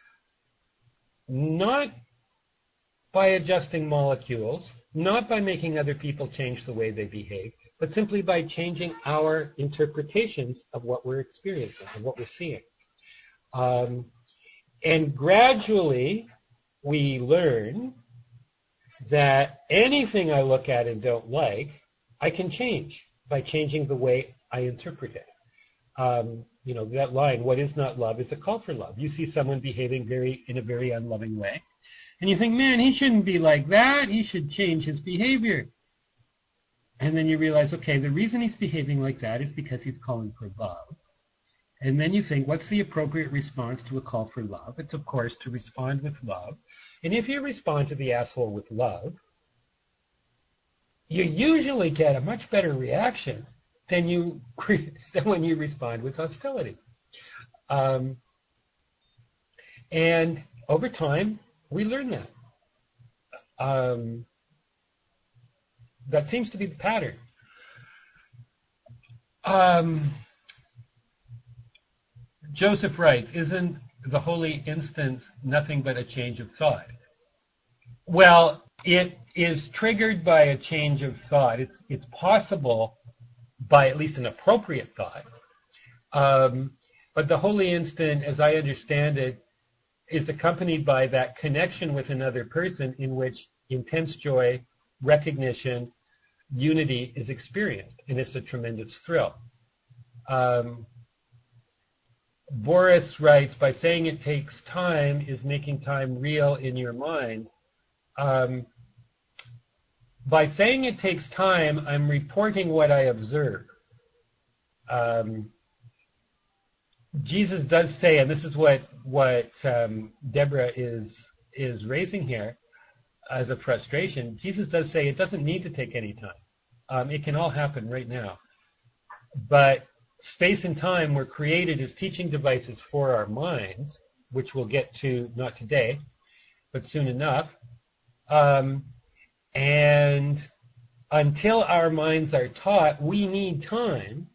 not by adjusting molecules, not by making other people change the way they behave, but simply by changing our interpretations of what we're experiencing and what we're seeing. Um, and gradually, we learn that anything I look at and don't like, I can change by changing the way I interpret it. Um, you know, that line, what is not love is a call for love. You see someone behaving very in a very unloving way, and you think, man, he shouldn't be like that. He should change his behavior. And then you realize, okay, the reason he's behaving like that is because he's calling for love. And then you think, what's the appropriate response to a call for love? It's, of course, to respond with love. And if you respond to the asshole with love, you usually get a much better reaction than you than when you respond with hostility. Um, and over time, we learn that. Um, that seems to be the pattern. Um, Joseph writes, isn't the holy instant nothing but a change of thought? Well, it is triggered by a change of thought. It's it's possible by at least an appropriate thought. Um, but the holy instant, as I understand it, is accompanied by that connection with another person in which intense joy, recognition, unity is experienced, and it's a tremendous thrill. Um, Boris writes, by saying it takes time is making time real in your mind. Um, by saying it takes time, I'm reporting what I observe. Um, Jesus does say, and this is what what um, Deborah is is raising here as a frustration. Jesus does say it doesn't need to take any time. Um, it can all happen right now. But space and time were created as teaching devices for our minds, which we'll get to not today, but soon enough. Um, and until our minds are taught, we need time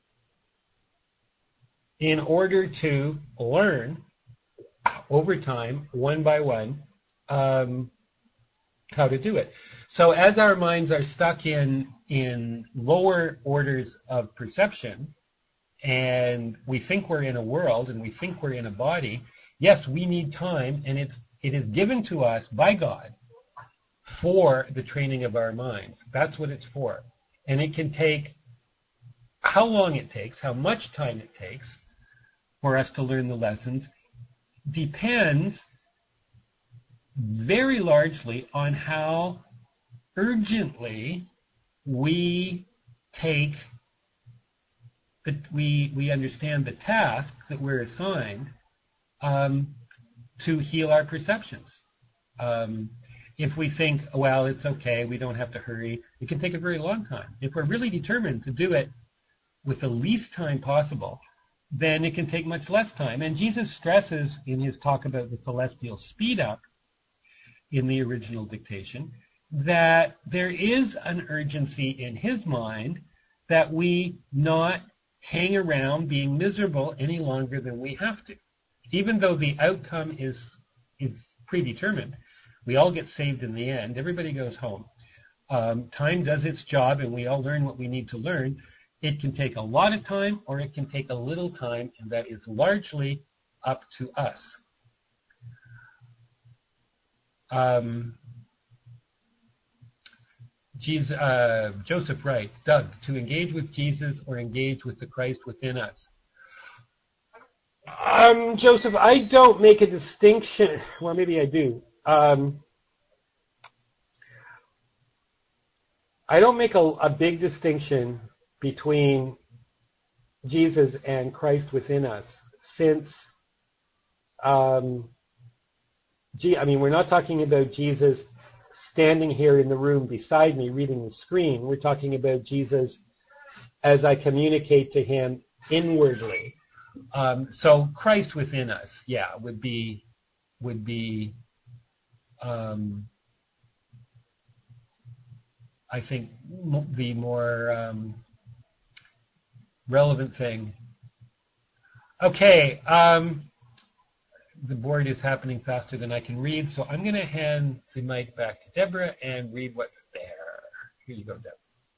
in order to learn over time, one by one, um, how to do it. So as our minds are stuck in in lower orders of perception, and we think we're in a world and we think we're in a body, yes, we need time, and it's it is given to us by God for the training of our minds. That's what it's for. And it can take how long it takes, how much time it takes for us to learn the lessons, depends very largely on how urgently we take that we we understand the task that we're assigned um, to heal our perceptions. Um, if we think, well, it's okay, we don't have to hurry, it can take a very long time. If we're really determined to do it with the least time possible, then it can take much less time. And Jesus stresses in his talk about the celestial speed up in the original dictation that there is an urgency in his mind that we not hang around being miserable any longer than we have to. Even though the outcome is is predetermined, We all get saved in the end. Everybody goes home. Um, time does its job, and we all learn what we need to learn. It can take a lot of time, or it can take a little time, and that is largely up to us. Um, Jesus, uh, Joseph writes, Doug, to engage with Jesus or engage with the Christ within us. Um, Joseph, I don't make a distinction. Well, maybe I do. Um, I don't make a, a big distinction between Jesus and Christ within us, since, um, gee, I mean, we're not talking about Jesus standing here in the room beside me reading the screen. We're talking about Jesus as I communicate to him inwardly. Um, so Christ within us, yeah, would be would be, um, I think, the more um, relevant thing. Okay, um, the board is happening faster than I can read, so I'm going to hand the mic back to Deborah and read what's there. Here you go, Deborah.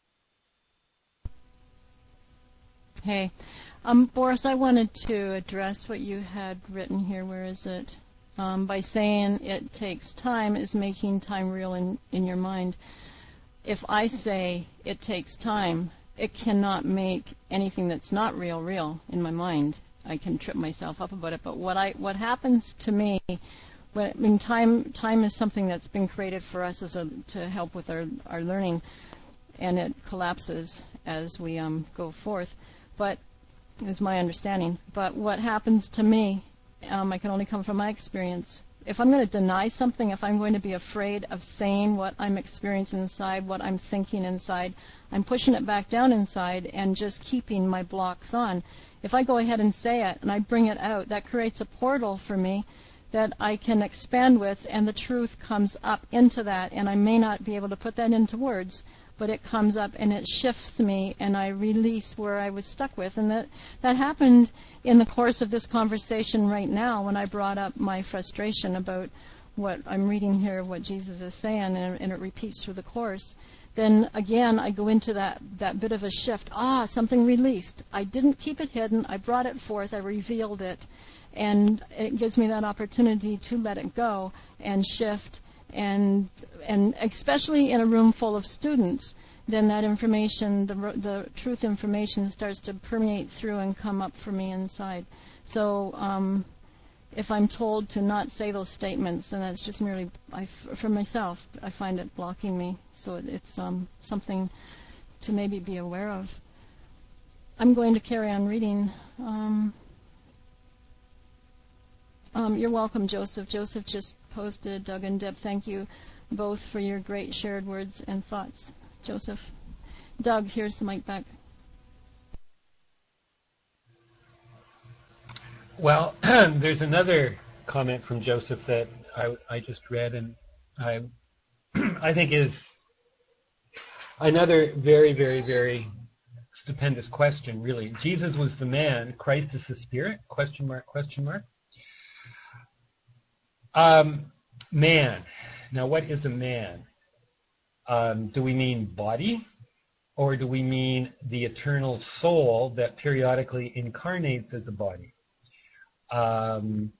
Hey, um, Boris, I wanted to address what you had written here. Where is it? Um, by saying it takes time is making time real in, in your mind. If I say it takes time, it cannot make anything that's not real real in my mind. I can trip myself up about it. But what I what happens to me, when I mean time time is something that's been created for us as a to help with our our learning, and it collapses as we um, go forth. But is my understanding. But what happens to me, um, I can only come from my experience. If I'm going to deny something, if I'm going to be afraid of saying what I'm experiencing inside, what I'm thinking inside, I'm pushing it back down inside and just keeping my blocks on. If I go ahead and say it and I bring it out, that creates a portal for me that I can expand with, and the truth comes up into that, and I may not be able to put that into words, but it comes up and it shifts me, and I release where I was stuck with. And that, that happened in the course of this conversation right now when I brought up my frustration about what I'm reading here, what Jesus is saying, and, and it repeats through the course. Then again, I go into that, that bit of a shift. Ah, something released. I didn't keep it hidden. I brought it forth. I revealed it. And it gives me that opportunity to let it go and shift. And and especially in a room full of students, then that information, the the truth information, starts to permeate through and come up for me inside. So um, if I'm told to not say those statements, then that's just merely, I, for myself, I find it blocking me. So it, it's um, something to maybe be aware of. I'm going to carry on reading. Um, Um, you're welcome, Joseph. Joseph just posted, Doug and Deb, thank you both for your great shared words and thoughts. Joseph. Doug, here's the mic back. Well, there's another comment from Joseph that I, I just read, and I, I think is another very, very, very stupendous question, really. Jesus was the man, Christ is the spirit, question mark, question mark. Um, man. Now, what is a man? Um, do we mean body, or do we mean the eternal soul that periodically incarnates as a body? Um,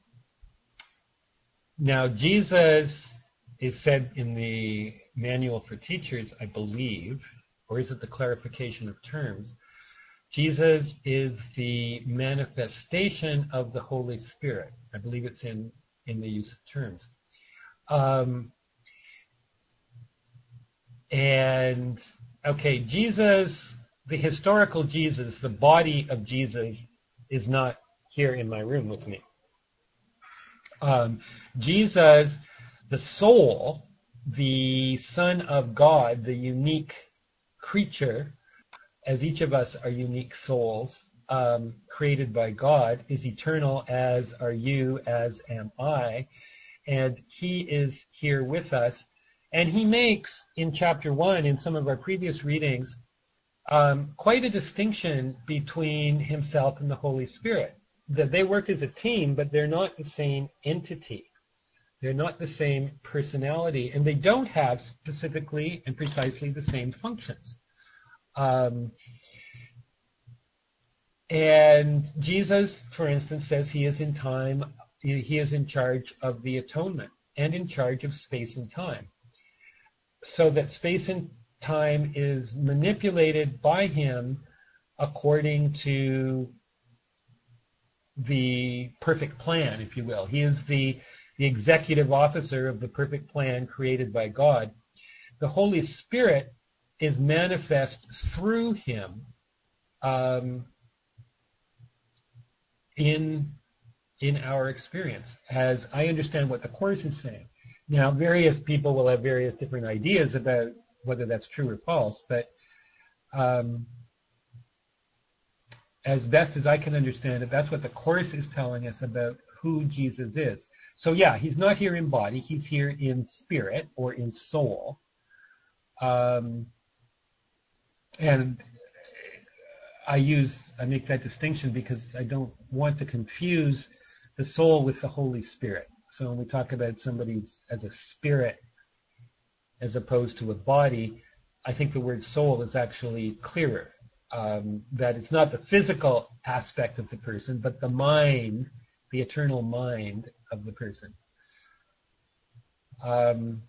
now, Jesus is said in the Manual for Teachers, I believe, or is it the clarification of terms? Jesus is the manifestation of the Holy Spirit. I believe it's in in the use of terms. Um, and, okay, Jesus, the historical Jesus, the body of Jesus, is not here in my room with me. Um, Jesus, the soul, the Son of God, the unique creature, as each of us are unique souls, Um, created by God, is eternal, as are you, as am I, and he is here with us. And he makes, in chapter one, in some of our previous readings, um, quite a distinction between himself and the Holy Spirit, that they work as a team, but they're not the same entity. They're not the same personality, and they don't have specifically and precisely the same functions. Um, and Jesus, for instance, says he is in time, he is in charge of the atonement and in charge of space and time. So that space and time is manipulated by him according to the perfect plan, if you will. He is the, the executive officer of the perfect plan created by God. The Holy Spirit is manifest through him um, in, in our experience, as I understand what the Course is saying. Now, various people will have various different ideas about whether that's true or false, but um, as best as I can understand it, that's what the Course is telling us about who Jesus is. So yeah, he's not here in body, he's here in spirit or in soul. Um, and I use, I make that distinction because I don't want to confuse the soul with the Holy Spirit. So when we talk about somebody as a spirit as opposed to a body, I think the word soul is actually clearer. Um, that it's not the physical aspect of the person, but the mind, the eternal mind of the person. Um,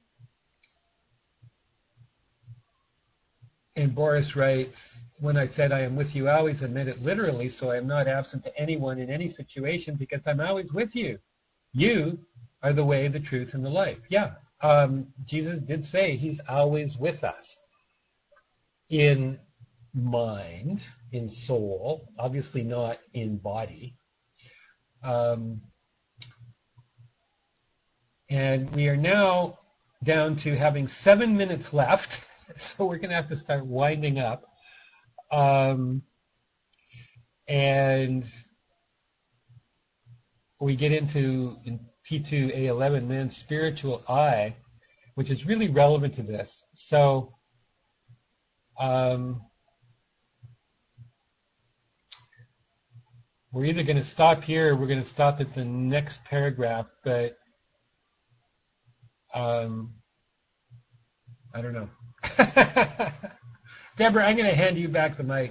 and Boris writes, when I said I am with you always, I meant it literally, so I am not absent to anyone in any situation because I'm always with you. You are the way, the truth, and the life. Yeah, um, Jesus did say he's always with us. In mind, in soul, obviously not in body. Um, and we are now down to having seven minutes left, so we're going to have to start winding up. Um, and we get into in T two A eleven, man's spiritual eye, which is really relevant to this. So, um, we're either going to stop here or we're going to stop at the next paragraph, but um, I don't know. Deborah, I'm going to hand you back the mic.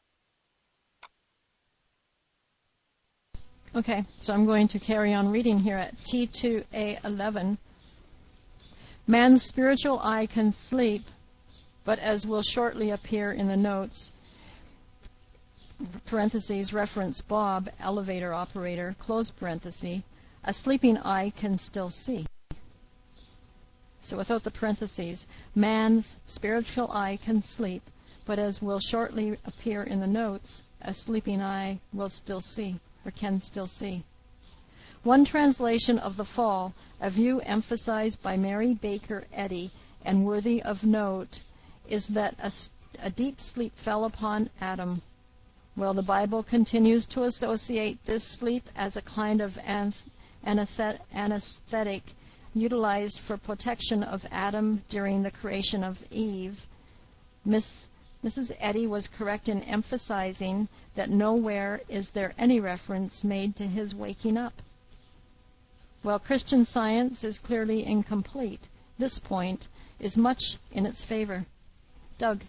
Okay, so I'm going to carry on reading here at T two A eleven. Man's spiritual eye can sleep, but as will shortly appear in the notes, parentheses, reference Bob, elevator operator, close parenthesis, a sleeping eye can still see. So without the parentheses, man's spiritual eye can sleep, but as will shortly appear in the notes, a sleeping eye will still see, or can still see. One translation of the fall, a view emphasized by Mary Baker Eddy and worthy of note, is that a, a deep sleep fell upon Adam. While the Bible continues to associate this sleep as a kind of anesthetic utilized for protection of Adam during the creation of Eve, Miss, Missus Eddy was correct in emphasizing that nowhere is there any reference made to his waking up. While Christian Science is clearly incomplete, this point is much in its favor. Doug.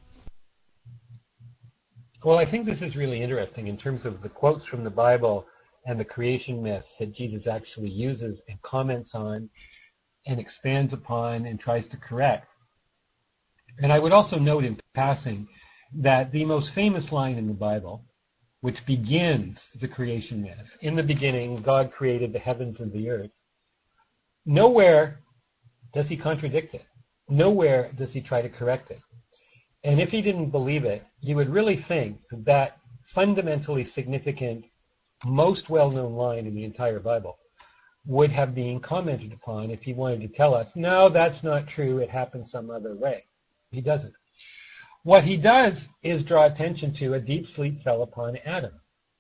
Well, I think this is really interesting in terms of the quotes from the Bible and the creation myth that Jesus actually uses and comments on and expands upon and tries to correct. And I would also note in passing that the most famous line in the Bible, which begins the creation myth, in the beginning God created the heavens and the earth, nowhere does he contradict it. Nowhere does he try to correct it. And if he didn't believe it, you would really think that that fundamentally significant, most well-known line in the entire Bible would have been commented upon if he wanted to tell us, no, that's not true, it happened some other way. He doesn't. What he does is draw attention to a deep sleep fell upon Adam,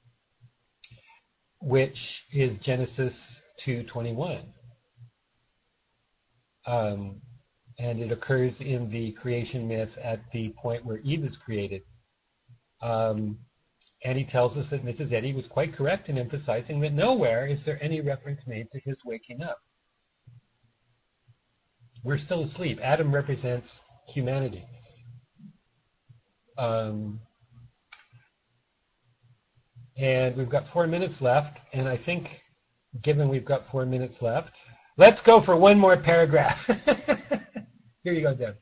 which is Genesis two twenty-one. Um, and it occurs in the creation myth at the point where Eve is created. Um, and he tells us that Missus Eddy was quite correct in emphasizing that nowhere is there any reference made to his waking up. we're still asleep. Adam represents humanity. Um, and we've got four minutes left, and I think, given we've got four minutes left, let's go for one more paragraph. Here you go, Deb.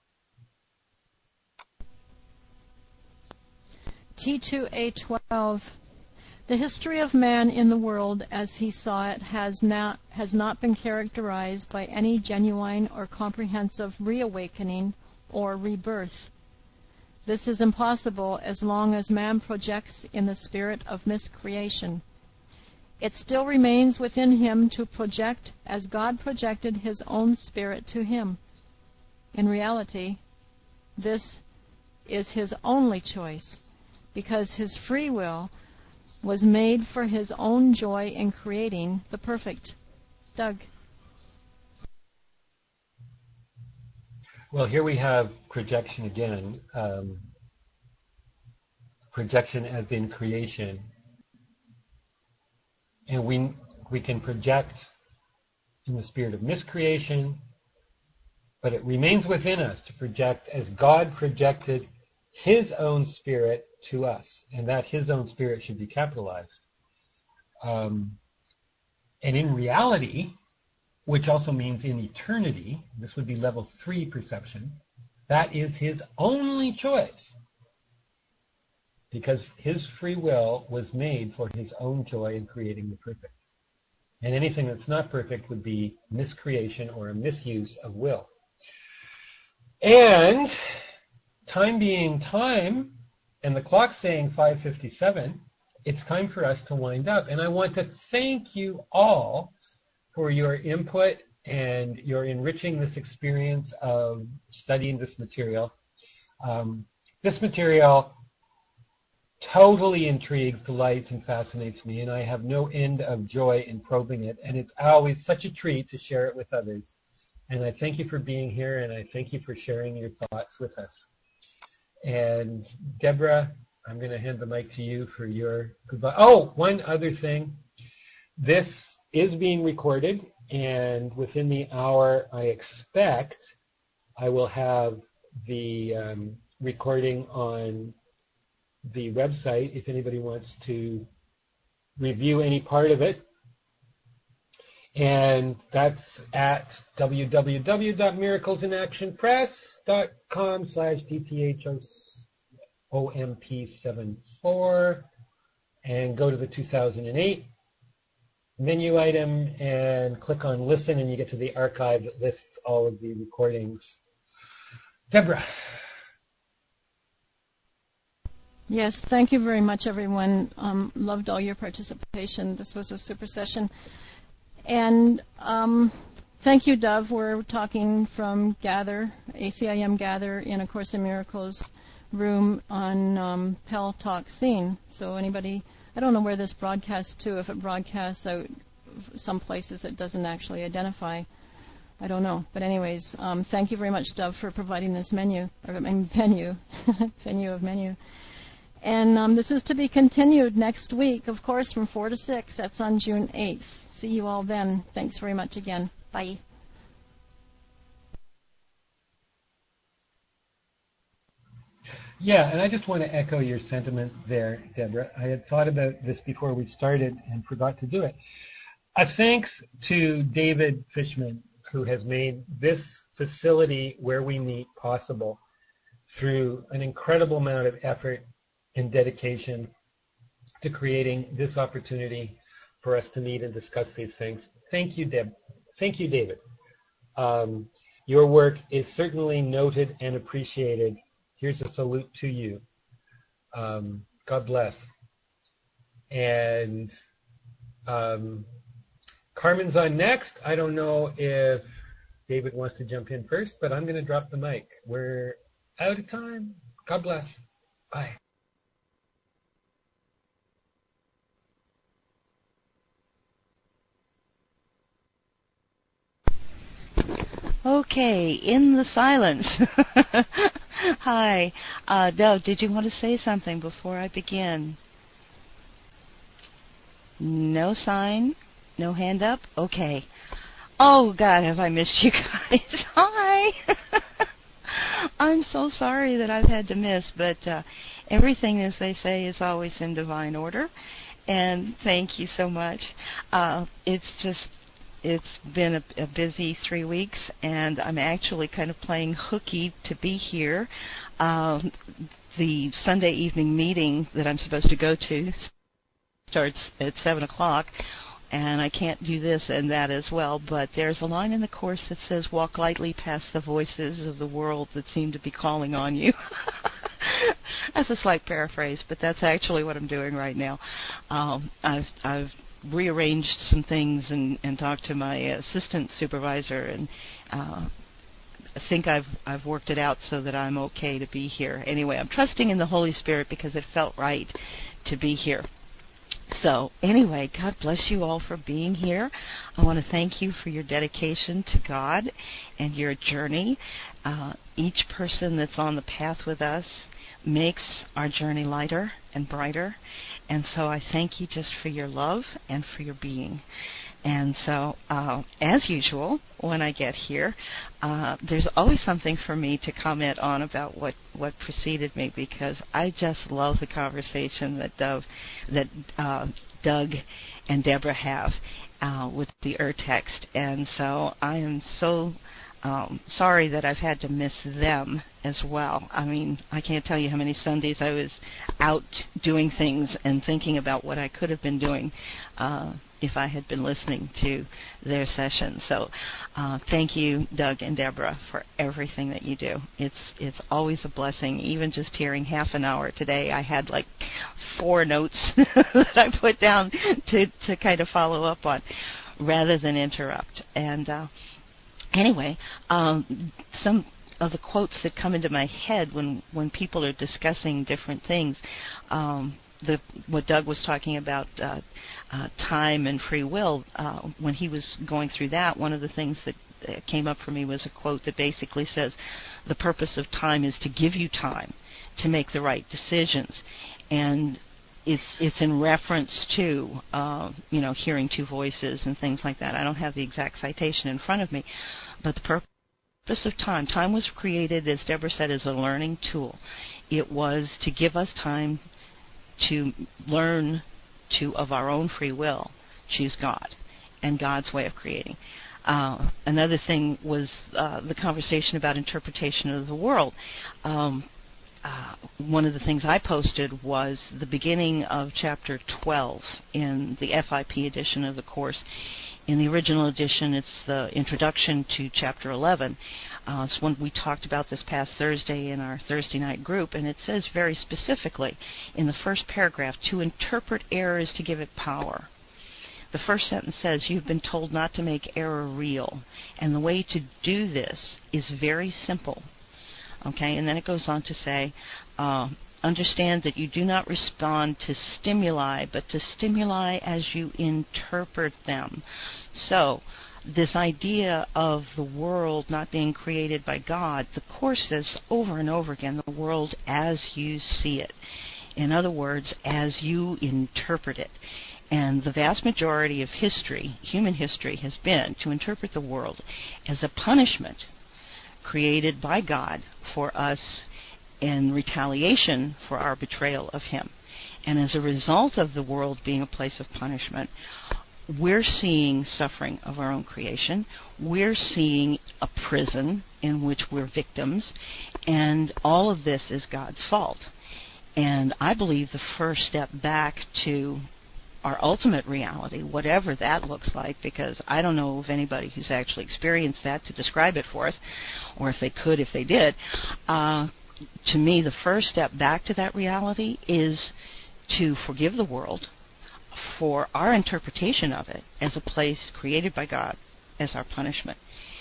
T two A twelve. The history of man in the world as he saw it has not, has not been characterized by any genuine or comprehensive reawakening or rebirth. This is impossible as long as man projects in the spirit of miscreation. It still remains within him to project as God projected his own spirit to him. In reality, this is his only choice, because his free will was made for his own joy in creating the perfect. Doug. Well, here we have projection again. Um, projection as in creation. And we, we can project in the spirit of miscreation, but it remains within us to project as God projected his own spirit to us, and that his own spirit should be capitalized. Um, and in reality, which also means in eternity, this would be level three perception, that is his only choice, because his free will was made for his own joy in creating the perfect. And anything that's not perfect would be miscreation or a misuse of will. And time being time, and the clock saying five fifty-seven, it's time for us to wind up. And I want to thank you all for your input and your enriching this experience of studying this material. Um, this material totally intrigues, delights, and fascinates me, and I have no end of joy in probing it. And it's always such a treat to share it with others. And I thank you for being here, and I thank you for sharing your thoughts with us. And Deborah, I'm going to hand the mic to you for your goodbye. Oh, one other thing. This is being recorded, and within the hour, I expect I will have the um, recording on the website if anybody wants to review any part of it. And that's at w w w dot miracles in action press dot com slash D T H O M P seventy-four, and go to the two thousand eight menu item and click on listen, and you get to the archive that lists all of the recordings. Deborah. Yes, thank you very much, everyone. Um, loved all your participation. This was a super session. And um, thank you, Dove. We're talking from Gather, A C I M Gather, in A Course in Miracles room on um, Pell Talk Scene. So anybody, I don't know where this broadcasts to, if it broadcasts out some places it doesn't actually identify. I don't know. But anyways, um, thank you very much, Dove, for providing this menu, or I mean, venue, venue of menu. And um, this is to be continued next week, of course, from four to six. That's on June eighth. See you all then. Thanks very much again. Bye. Yeah, and I just want to echo your sentiment there, Deborah. I had thought about this before we started and forgot to do it. A thanks to David Fishman, who has made this facility where we meet possible through an incredible amount of effort and dedication to creating this opportunity for us to meet and discuss these things. Thank you, Deb. Thank you, David. Um, your work is certainly noted and appreciated. Here's a salute to you. Um, God bless. And um, Carmen's on next. I don't know if David wants to jump in first, but I'm going to drop the mic. We're out of time. God bless. Bye. Okay, in the silence. Hi. Uh, Dove, did you want to say something before I begin? No sign? No hand up? Okay. Oh, God, have I missed you guys. Hi. I'm so sorry that I've had to miss, but uh, everything, as they say, is always in divine order. And thank you so much. Uh, it's just, it's been a, a busy three weeks, and I'm actually kind of playing hooky to be here. Um, the Sunday evening meeting that I'm supposed to go to starts at seven o'clock. And I can't do this and that as well, but there's a line in the Course that says, walk lightly past the voices of the world that seem to be calling on you. That's a slight paraphrase, but that's actually what I'm doing right now. Um, I've, I've rearranged some things and, and talked to my assistant supervisor, and uh, I think I've, I've worked it out so that I'm okay to be here. Anyway, I'm trusting in the Holy Spirit because it felt right to be here. So anyway, God bless you all for being here. I want to thank you for your dedication to God and your journey. Uh, each person that's on the path with us makes our journey lighter and brighter. And so I thank you just for your love and for your being. And so, uh, as usual, when I get here, uh, there's always something for me to comment on about what, what preceded me, because I just love the conversation that Dove, that uh, Doug and Deborah have uh, with the Ur-text. And so I am so um, sorry that I've had to miss them as well. I mean, I can't tell you how many Sundays I was out doing things and thinking about what I could have been doing uh, if I had been listening to their session. So uh, thank you, Doug and Deborah, for everything that you do. It's it's always a blessing. Even just hearing half an hour today, I had like four notes that I put down to, to kind of follow up on rather than interrupt. And uh, anyway, um, some of the quotes that come into my head when, when people are discussing different things, um, The, what Doug was talking about, uh, uh, time and free will, uh, when he was going through that, one of the things that uh, came up for me was a quote that basically says, the purpose of time is to give you time to make the right decisions. And it's it's in reference to, uh, you know, hearing two voices and things like that. I don't have the exact citation in front of me, but the purpose purpose of time. Time was created, as Deborah said, as a learning tool. It was to give us time to learn to, of our own free will, choose God and God's way of creating. Uh, another thing was uh, the conversation about interpretation of the world. Um, uh, one of the things I posted was the beginning of chapter twelve in the F I P edition of the Course. In the original edition, it's the introduction to chapter eleven. Uh, it's one we talked about this past Thursday in our Thursday night group, and it says very specifically in the first paragraph, to interpret error is to give it power. The first sentence says, you've been told not to make error real, and the way to do this is very simple. Okay, and then it goes on to say, uh, understand that you do not respond to stimuli, but to stimuli as you interpret them. So, this idea of the world not being created by God, the Course says over and over again, the world as you see it. In other words, as you interpret it. And the vast majority of history, human history, has been to interpret the world as a punishment created by God for us in retaliation for our betrayal of Him. And as a result of the world being a place of punishment, we're seeing suffering of our own creation. We're seeing a prison in which we're victims. And all of this is God's fault. And I believe the first step back to our ultimate reality, whatever that looks like, because I don't know of anybody who's actually experienced that to describe it for us, or if they could, if they did. Uh, to me, the first step back to that reality is to forgive the world for our interpretation of it as a place created by God as our punishment.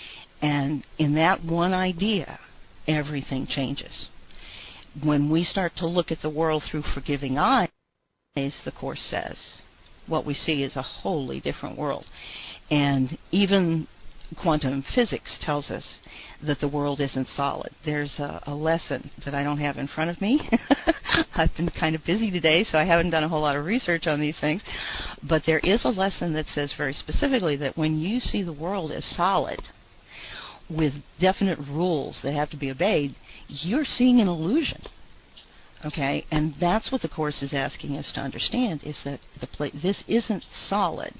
And in that one idea, everything changes. When we start to look at the world through forgiving eyes, the Course says, what we see is a wholly different world. And even quantum physics tells us that the world isn't solid. There's a, a lesson that I don't have in front of me. I've been kind of busy today, so I haven't done a whole lot of research on these things. But there is a lesson that says very specifically that when you see the world as solid, with definite rules that have to be obeyed, you're seeing an illusion. Okay, and that's what the Course is asking us to understand, is that the pla- this isn't solid.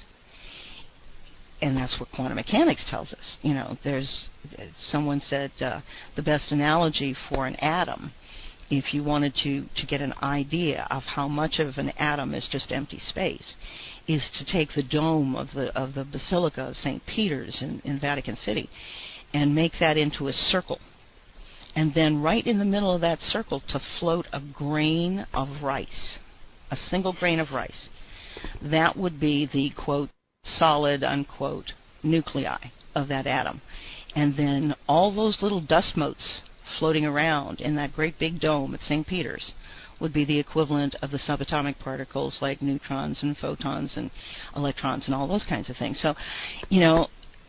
And that's what quantum mechanics tells us. You know, there's, someone said uh, the best analogy for an atom, if you wanted to, to get an idea of how much of an atom is just empty space, is to take the dome of the of the Basilica of Saint Peter's in, in Vatican City and make that into a circle. And then right in the middle of that circle to float a grain of rice, a single grain of rice. That would be the, quote, solid, unquote, nuclei of that atom. And then all those little dust motes floating around in that great big dome at Saint Peter's would be the equivalent of the subatomic particles like neutrons and photons and electrons and all those kinds of things. So, you know,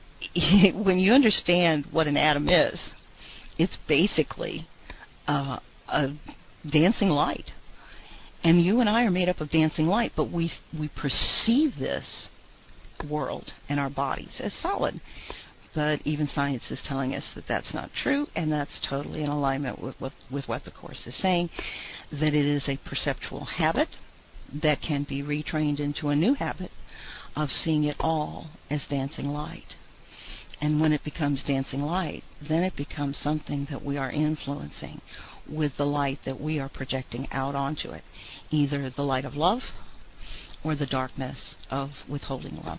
when you understand what an atom is, it's basically uh, a dancing light. And you and I are made up of dancing light, but we we perceive this world and our bodies as solid. But even science is telling us that that's not true, and that's totally in alignment with, with, with what the Course is saying, that it is a perceptual habit that can be retrained into a new habit of seeing it all as dancing light. And when it becomes dancing light, then it becomes something that we are influencing with the light that we are projecting out onto it, either the light of love or the darkness of withholding love.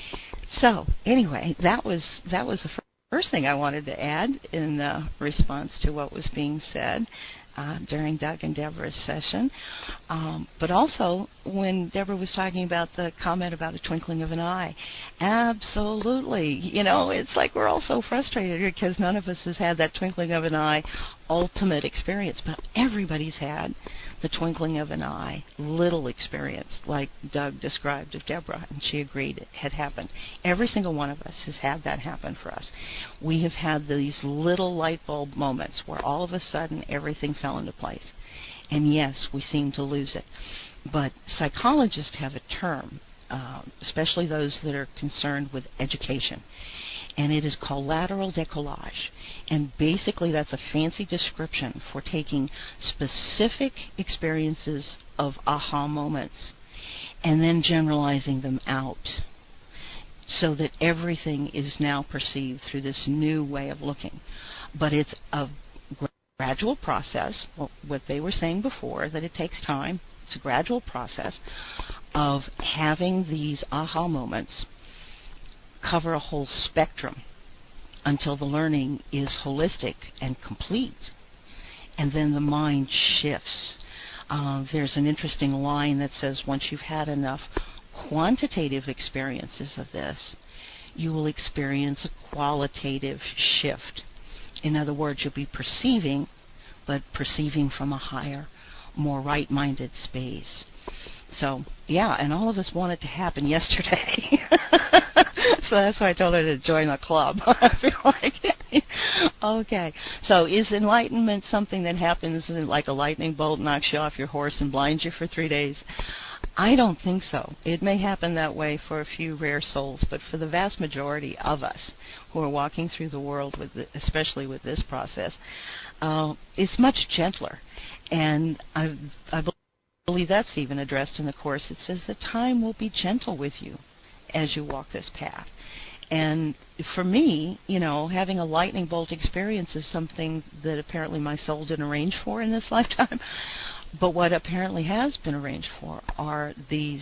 So anyway, that was that was the first thing I wanted to add in uh, response to what was being said uh, during Doug and Deborah's session. Um, but also when Deborah was talking about the comment about a twinkling of an eye, absolutely. You know, it's like we're all so frustrated because none of us has had that twinkling of an eye ultimate experience, but everybody's had the twinkling of an eye little experience, like Doug described of Deborah, and she agreed it had happened. Every single one of us has had that happen for us. We have had these little light bulb moments where all of a sudden everything fell into place. And yes, we seem to lose it. But psychologists have a term, uh, especially those that are concerned with education, and it is called lateral décollage. And basically that's a fancy description for taking specific experiences of aha moments and then generalizing them out so that everything is now perceived through this new way of looking. But it's a gradual process, well, what they were saying before, that it takes time. It's a gradual process of having these aha moments cover a whole spectrum until the learning is holistic and complete, and then the mind shifts. Uh, there's an interesting line that says once you've had enough quantitative experiences of this, you will experience a qualitative shift. In other words, you'll be perceiving, but perceiving from a higher, more right-minded space. So, yeah, and all of us want it to happen yesterday. So that's why I told her to join the club. I feel like, okay. So is enlightenment something that happens like a lightning bolt, knocks you off your horse and blinds you for three days? I don't think so. It may happen that way for a few rare souls, but for the vast majority of us who are walking through the world, with the, especially with this process, uh, it's much gentler. And I, I believe that's even addressed in the Course. It says that time will be gentle with you as you walk this path. And for me, you know, having a lightning bolt experience is something that apparently my soul didn't arrange for in this lifetime. But what apparently has been arranged for are these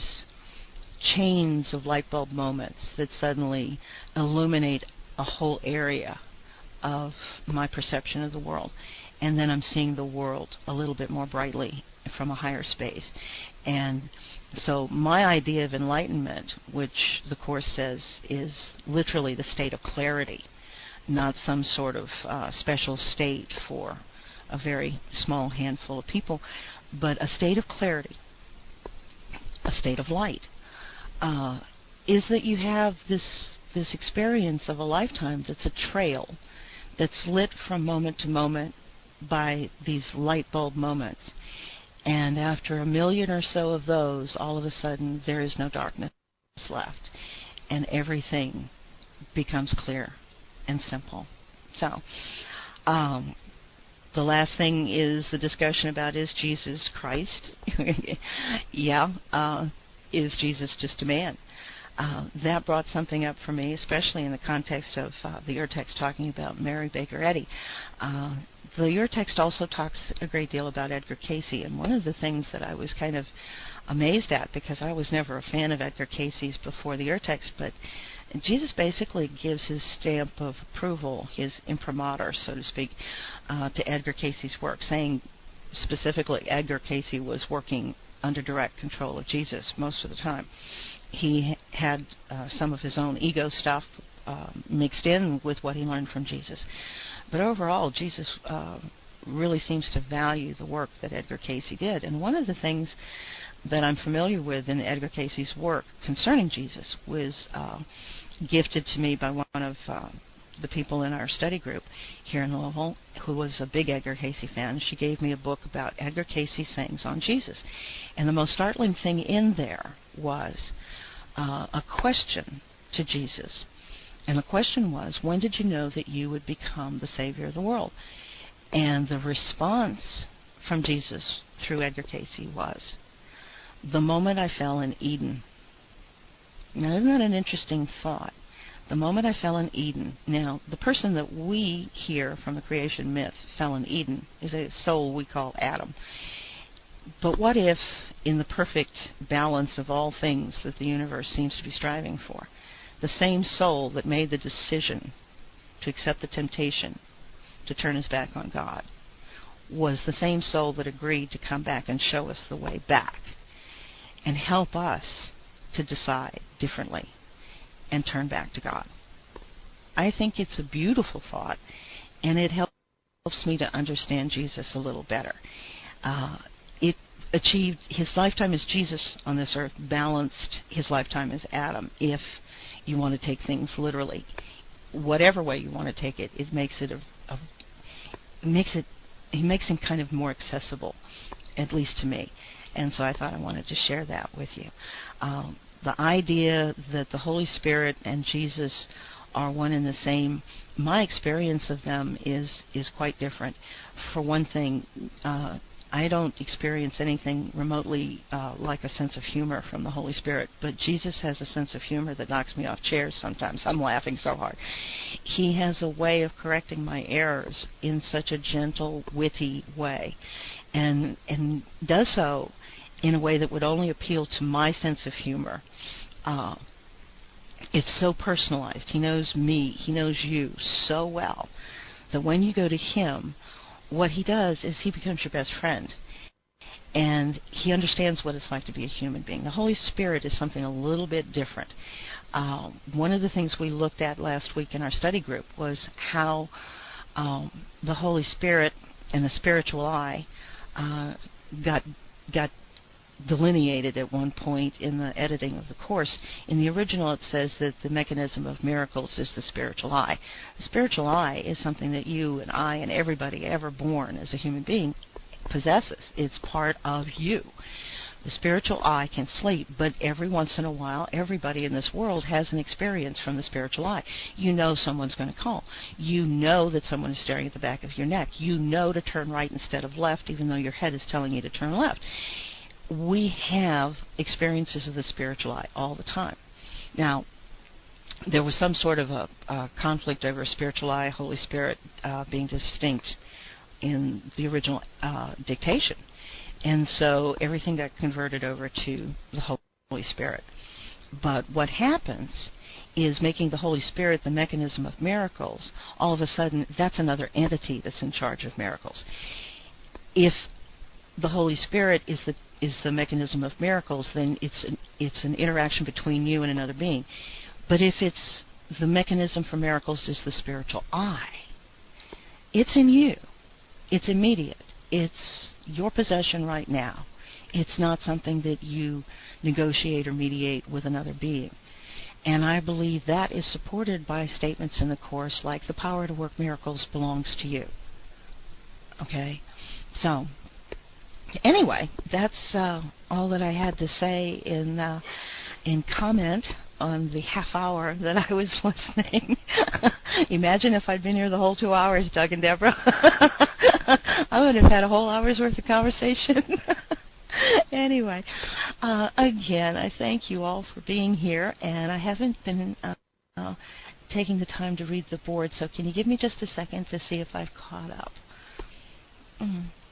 chains of light bulb moments that suddenly illuminate a whole area of my perception of the world. And then I'm seeing the world a little bit more brightly from a higher space. And so my idea of enlightenment, which the Course says is literally the state of clarity, not some sort of uh, special state for a very small handful of people, but a state of clarity, a state of light, uh, is that you have this this experience of a lifetime that's a trail that's lit from moment to moment by these light bulb moments. And after a million or so of those, all of a sudden there is no darkness left, and everything becomes clear and simple. So, um, the last thing is the discussion about, is Jesus Christ? yeah, uh, is Jesus just a man? Uh, that brought something up for me, especially in the context of uh, the Urtext talking about Mary Baker Eddy. Uh, the Urtext also talks a great deal about Edgar Cayce, and one of the things that I was kind of amazed at, because I was never a fan of Edgar Cayce's before the Urtext, but Jesus basically gives his stamp of approval, his imprimatur, so to speak, uh, to Edgar Cayce's work, saying specifically Edgar Cayce was working under direct control of Jesus most of the time. He had uh, some of his own ego stuff uh, mixed in with what he learned from Jesus. But overall, Jesus uh, really seems to value the work that Edgar Cayce did. And one of the things that I'm familiar with in Edgar Cayce's work concerning Jesus was uh, gifted to me by one of uh, the people in our study group here in Louisville, who was a big Edgar Cayce fan. She gave me a book about Edgar Cayce's sayings on Jesus. And the most startling thing in there was uh, a question to Jesus. And the question was, when did you know that you would become the Savior of the world? And the response from Jesus through Edgar Cayce was, the moment I fell in Eden. Now, isn't that an interesting thought? The moment I fell in Eden. Now, the person that we hear from the creation myth fell in Eden is a soul we call Adam. But what if, in the perfect balance of all things that the universe seems to be striving for, the same soul that made the decision to accept the temptation to turn his back on God was the same soul that agreed to come back and show us the way back and help us to decide differently and turn back to God? I think it's a beautiful thought, and it helps me to understand Jesus a little better. Uh, it achieved, his lifetime as Jesus on this earth balanced his lifetime as Adam, if you want to take things literally. Whatever way you want to take it, it makes it a, a it makes it he makes him kind of more accessible, at least to me. And so I thought I wanted to share that with you. Um, the idea that the Holy Spirit and Jesus are one and the same, my experience of them is is quite different. For one thing, uh, I don't experience anything remotely uh, like a sense of humor from the Holy Spirit, but Jesus has a sense of humor that knocks me off chairs sometimes. I'm laughing so hard. He has a way of correcting my errors in such a gentle, witty way, and and does so in a way that would only appeal to my sense of humor. Uh, it's so personalized. He knows me. He knows you so well that when you go to him, what he does is he becomes your best friend. And he understands what it's like to be a human being. The Holy Spirit is something a little bit different. Uh, one of the things we looked at last week in our study group was how um, the Holy Spirit and the spiritual eye uh, got got delineated at one point in the editing of the course. In the original, it says that the mechanism of miracles is the spiritual eye. The spiritual eye is something that you and I and everybody ever born as a human being possesses. It's part of you. The spiritual eye can sleep, but every once in a while, everybody in this world has an experience from the spiritual eye. You know someone's going to call. You know that someone is staring at the back of your neck. You know to turn right instead of left, even though your head is telling you to turn left. We have experiences of the spiritual eye all the time. Now, there was some sort of a, a conflict over spiritual eye, Holy Spirit uh, being distinct in the original uh, dictation. And so everything got converted over to the Holy Spirit. But what happens is, making the Holy Spirit the mechanism of miracles, all of a sudden that's another entity that's in charge of miracles. If the Holy Spirit is the is the mechanism of miracles, then it's an, it's an interaction between you and another being. But if it's the mechanism for miracles is the spiritual eye, it's in you. It's immediate. It's your possession right now. It's not something that you negotiate or mediate with another being. And I believe that is supported by statements in the Course like the power to work miracles belongs to you. Okay? So, anyway, that's uh, all that I had to say in uh, in comment on the half hour that I was listening. Imagine if I'd been here the whole two hours, Doug and Deborah. I would have had a whole hour's worth of conversation. Anyway, uh, again, I thank you all for being here, and I haven't been uh, uh, taking the time to read the board, so can you give me just a second to see if I've caught up? Mm.